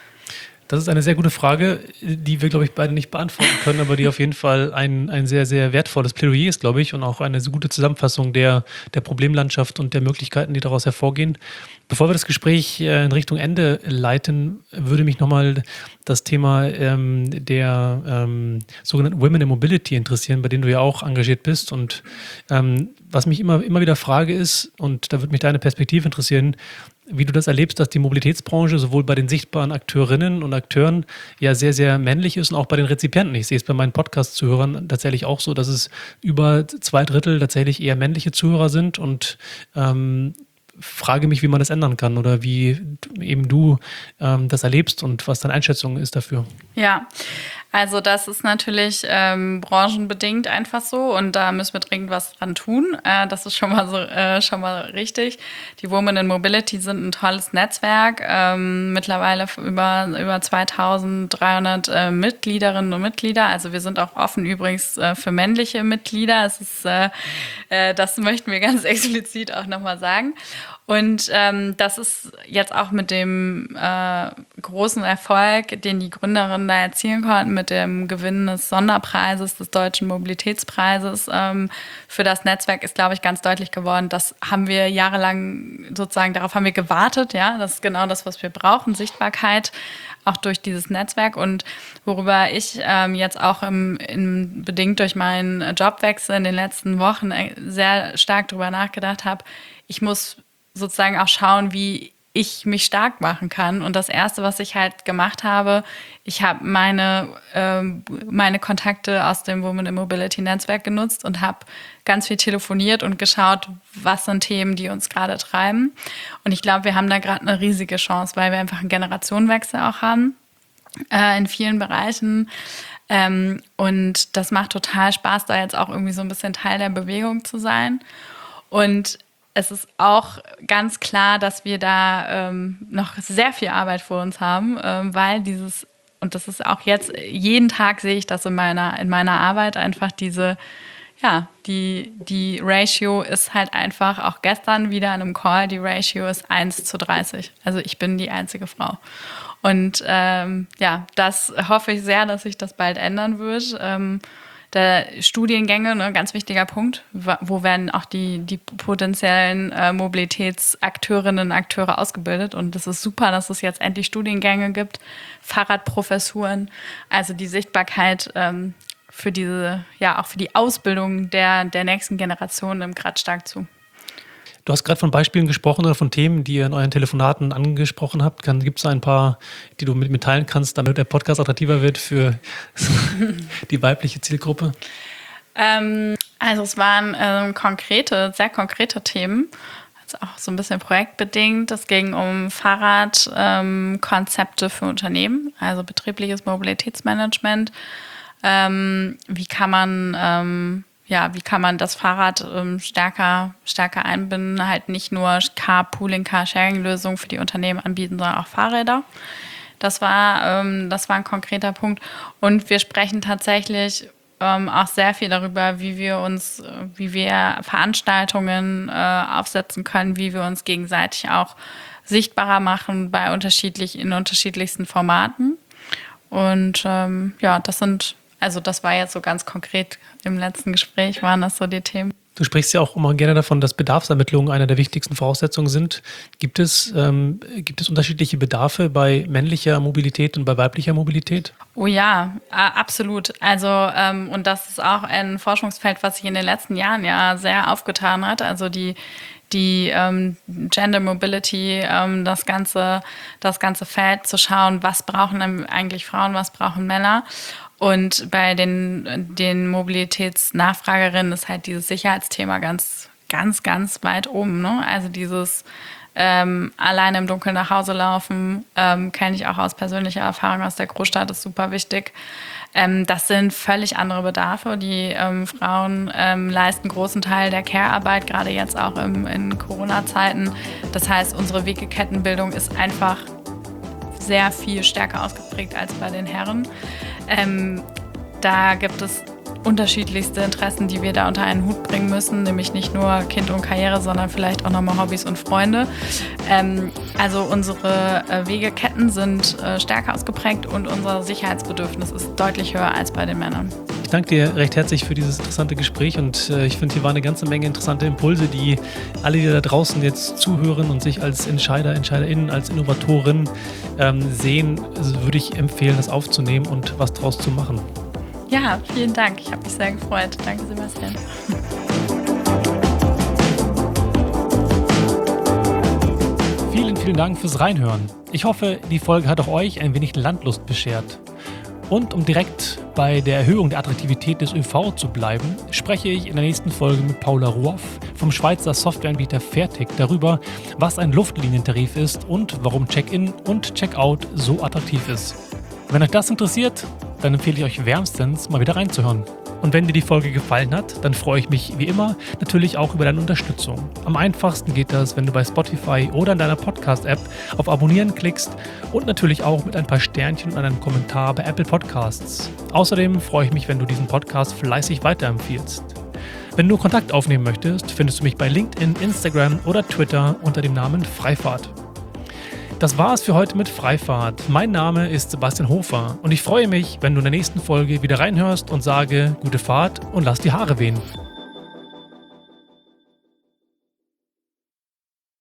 Das ist eine sehr gute Frage, die wir, glaube ich, beide nicht beantworten können, aber die auf jeden Fall ein, ein sehr, sehr wertvolles Plädoyer ist, glaube ich, und auch eine so gute Zusammenfassung der, der Problemlandschaft und der Möglichkeiten, die daraus hervorgehen. Bevor wir das Gespräch in Richtung Ende leiten, würde mich nochmal das Thema ähm, der ähm, sogenannten Women in Mobility interessieren, bei denen du ja auch engagiert bist. Und ähm, was mich immer, immer wieder frage ist, und da würde mich deine Perspektive interessieren, wie du das erlebst, dass die Mobilitätsbranche sowohl bei den sichtbaren Akteurinnen und Akteuren ja sehr, sehr männlich ist und auch bei den Rezipienten. Ich sehe es bei meinen Podcast-Zuhörern tatsächlich auch so, dass es über zwei Drittel tatsächlich eher männliche Zuhörer sind und ähm, frage mich, wie man das ändern kann oder wie eben du ähm, das erlebst und was deine Einschätzung ist dafür. Ja, also das ist natürlich ähm, branchenbedingt einfach so und da müssen wir dringend was dran tun. Äh, das ist schon mal so äh, schon mal richtig. Die Women in Mobility sind ein tolles Netzwerk, ähm, mittlerweile über über zweitausenddreihundert äh, Mitgliederinnen und Mitglieder. Also wir sind auch offen übrigens äh, für männliche Mitglieder. Es ist, äh, äh, das möchten wir ganz explizit auch nochmal sagen. Und ähm, das ist jetzt auch mit dem äh, großen Erfolg, den die Gründerinnen da erzielen konnten, mit dem Gewinn des Sonderpreises, des Deutschen Mobilitätspreises ähm, für das Netzwerk, ist, glaube ich, ganz deutlich geworden. Das haben wir jahrelang sozusagen, darauf haben wir gewartet. Ja, das ist genau das, was wir brauchen, Sichtbarkeit, auch durch dieses Netzwerk. Und worüber ich ähm, jetzt auch im, im, bedingt durch meinen Jobwechsel in den letzten Wochen sehr stark drüber nachgedacht habe, ich muss sozusagen auch schauen, wie ich mich stark machen kann. Und das Erste, was ich halt gemacht habe, ich habe meine, ähm, meine Kontakte aus dem Women in Mobility Netzwerk genutzt und habe ganz viel telefoniert und geschaut, was sind Themen, die uns gerade treiben. Und ich glaube, wir haben da gerade eine riesige Chance, weil wir einfach einen Generationenwechsel auch haben äh, in vielen Bereichen. Ähm, und das macht total Spaß, da jetzt auch irgendwie so ein bisschen Teil der Bewegung zu sein. Und es ist auch ganz klar, dass wir da ähm, noch sehr viel Arbeit vor uns haben, ähm, weil dieses, und das ist auch jetzt, jeden Tag sehe ich das in meiner, in meiner Arbeit, einfach diese, ja, die, die Ratio ist halt einfach, auch gestern wieder in einem Call, die Ratio ist eins zu dreißig. Also ich bin die einzige Frau. Und ähm, ja, das hoffe ich sehr, dass sich das bald ändern wird. Ähm, der Studiengänge, ne, ganz wichtiger Punkt. Wo werden auch die, die potenziellen äh, Mobilitätsakteurinnen und Akteure ausgebildet? Und das ist super, dass es jetzt endlich Studiengänge gibt, Fahrradprofessuren, also die Sichtbarkeit ähm, für diese, ja, auch für die Ausbildung der, der nächsten Generation nimmt gerade stark zu. Du hast gerade von Beispielen gesprochen oder von Themen, die ihr in euren Telefonaten angesprochen habt. Gibt es ein paar, die du mit mir teilen kannst, damit der Podcast attraktiver wird für die weibliche Zielgruppe? Ähm, also es waren ähm, konkrete, sehr konkrete Themen. Also auch so ein bisschen projektbedingt. Es ging um Fahrradkonzepte ähm, für Unternehmen, also betriebliches Mobilitätsmanagement. Ähm, wie kann man... Ähm, Ja, wie kann man das Fahrrad ähm, stärker, stärker einbinden, halt nicht nur Carpooling, Carsharing-Lösungen für die Unternehmen anbieten, sondern auch Fahrräder. Das war, ähm, das war ein konkreter Punkt. Und wir sprechen tatsächlich ähm, auch sehr viel darüber, wie wir uns, wie wir Veranstaltungen äh, aufsetzen können, wie wir uns gegenseitig auch sichtbarer machen bei unterschiedlich, in unterschiedlichsten Formaten. Und ähm, ja, das sind Also das war jetzt so ganz konkret im letzten Gespräch, waren das so die Themen. Du sprichst ja auch immer gerne davon, dass Bedarfsermittlungen eine der wichtigsten Voraussetzungen sind. Gibt es, ähm, gibt es unterschiedliche Bedarfe bei männlicher Mobilität und bei weiblicher Mobilität? Oh ja, absolut. Also ähm, und das ist auch ein Forschungsfeld, was sich in den letzten Jahren ja sehr aufgetan hat. Also die die ähm, Gender Mobility, ähm, das ganze das ganze Feld zu schauen, was brauchen eigentlich Frauen, was brauchen Männer. Und bei den, den Mobilitätsnachfragerinnen ist halt dieses Sicherheitsthema ganz, ganz, ganz weit oben. Ne? Also dieses ähm, alleine im Dunkeln nach Hause laufen, ähm, kenne ich auch aus persönlicher Erfahrung aus der Großstadt, ist super wichtig. Ähm, das sind völlig andere Bedarfe. Die ähm, Frauen ähm, leisten einen großen Teil der Care-Arbeit, gerade jetzt auch im, in Corona-Zeiten. Das heißt, unsere Wegekettenbildung ist einfach sehr viel stärker ausgeprägt als bei den Herren. Ähm, da gibt es unterschiedlichste Interessen, die wir da unter einen Hut bringen müssen, nämlich nicht nur Kind und Karriere, sondern vielleicht auch nochmal Hobbys und Freunde. Ähm, also unsere äh, Wegeketten sind äh, stärker ausgeprägt und unser Sicherheitsbedürfnis ist deutlich höher als bei den Männern. Ich danke dir recht herzlich für dieses interessante Gespräch und äh, ich finde, hier war eine ganze Menge interessante Impulse, die alle, die da draußen jetzt zuhören und sich als Entscheider, EntscheiderInnen, als Innovatorin ähm, sehen, also würde ich empfehlen, das aufzunehmen und was draus zu machen. Ja, vielen Dank. Ich habe mich sehr gefreut. Danke, Sebastian. Vielen, vielen Dank fürs Reinhören. Ich hoffe, die Folge hat auch euch ein wenig Landlust beschert. Und um direkt bei der Erhöhung der Attraktivität des ÖV zu bleiben, spreche ich in der nächsten Folge mit Paula Ruoff vom Schweizer Softwareanbieter Fertig darüber, was ein Luftlinientarif ist und warum Check-in und Check-out so attraktiv ist. Wenn euch das interessiert, dann empfehle ich euch wärmstens, mal wieder reinzuhören. Und wenn dir die Folge gefallen hat, dann freue ich mich wie immer natürlich auch über deine Unterstützung. Am einfachsten geht das, wenn du bei Spotify oder in deiner Podcast-App auf Abonnieren klickst und natürlich auch mit ein paar Sternchen und einem Kommentar bei Apple Podcasts. Außerdem freue ich mich, wenn du diesen Podcast fleißig weiterempfiehlst. Wenn du Kontakt aufnehmen möchtest, findest du mich bei LinkedIn, Instagram oder Twitter unter dem Namen Freifahrt. Das war es für heute mit Freifahrt. Mein Name ist Sebastian Hofer und ich freue mich, wenn du in der nächsten Folge wieder reinhörst und sage, gute Fahrt und lass die Haare wehen.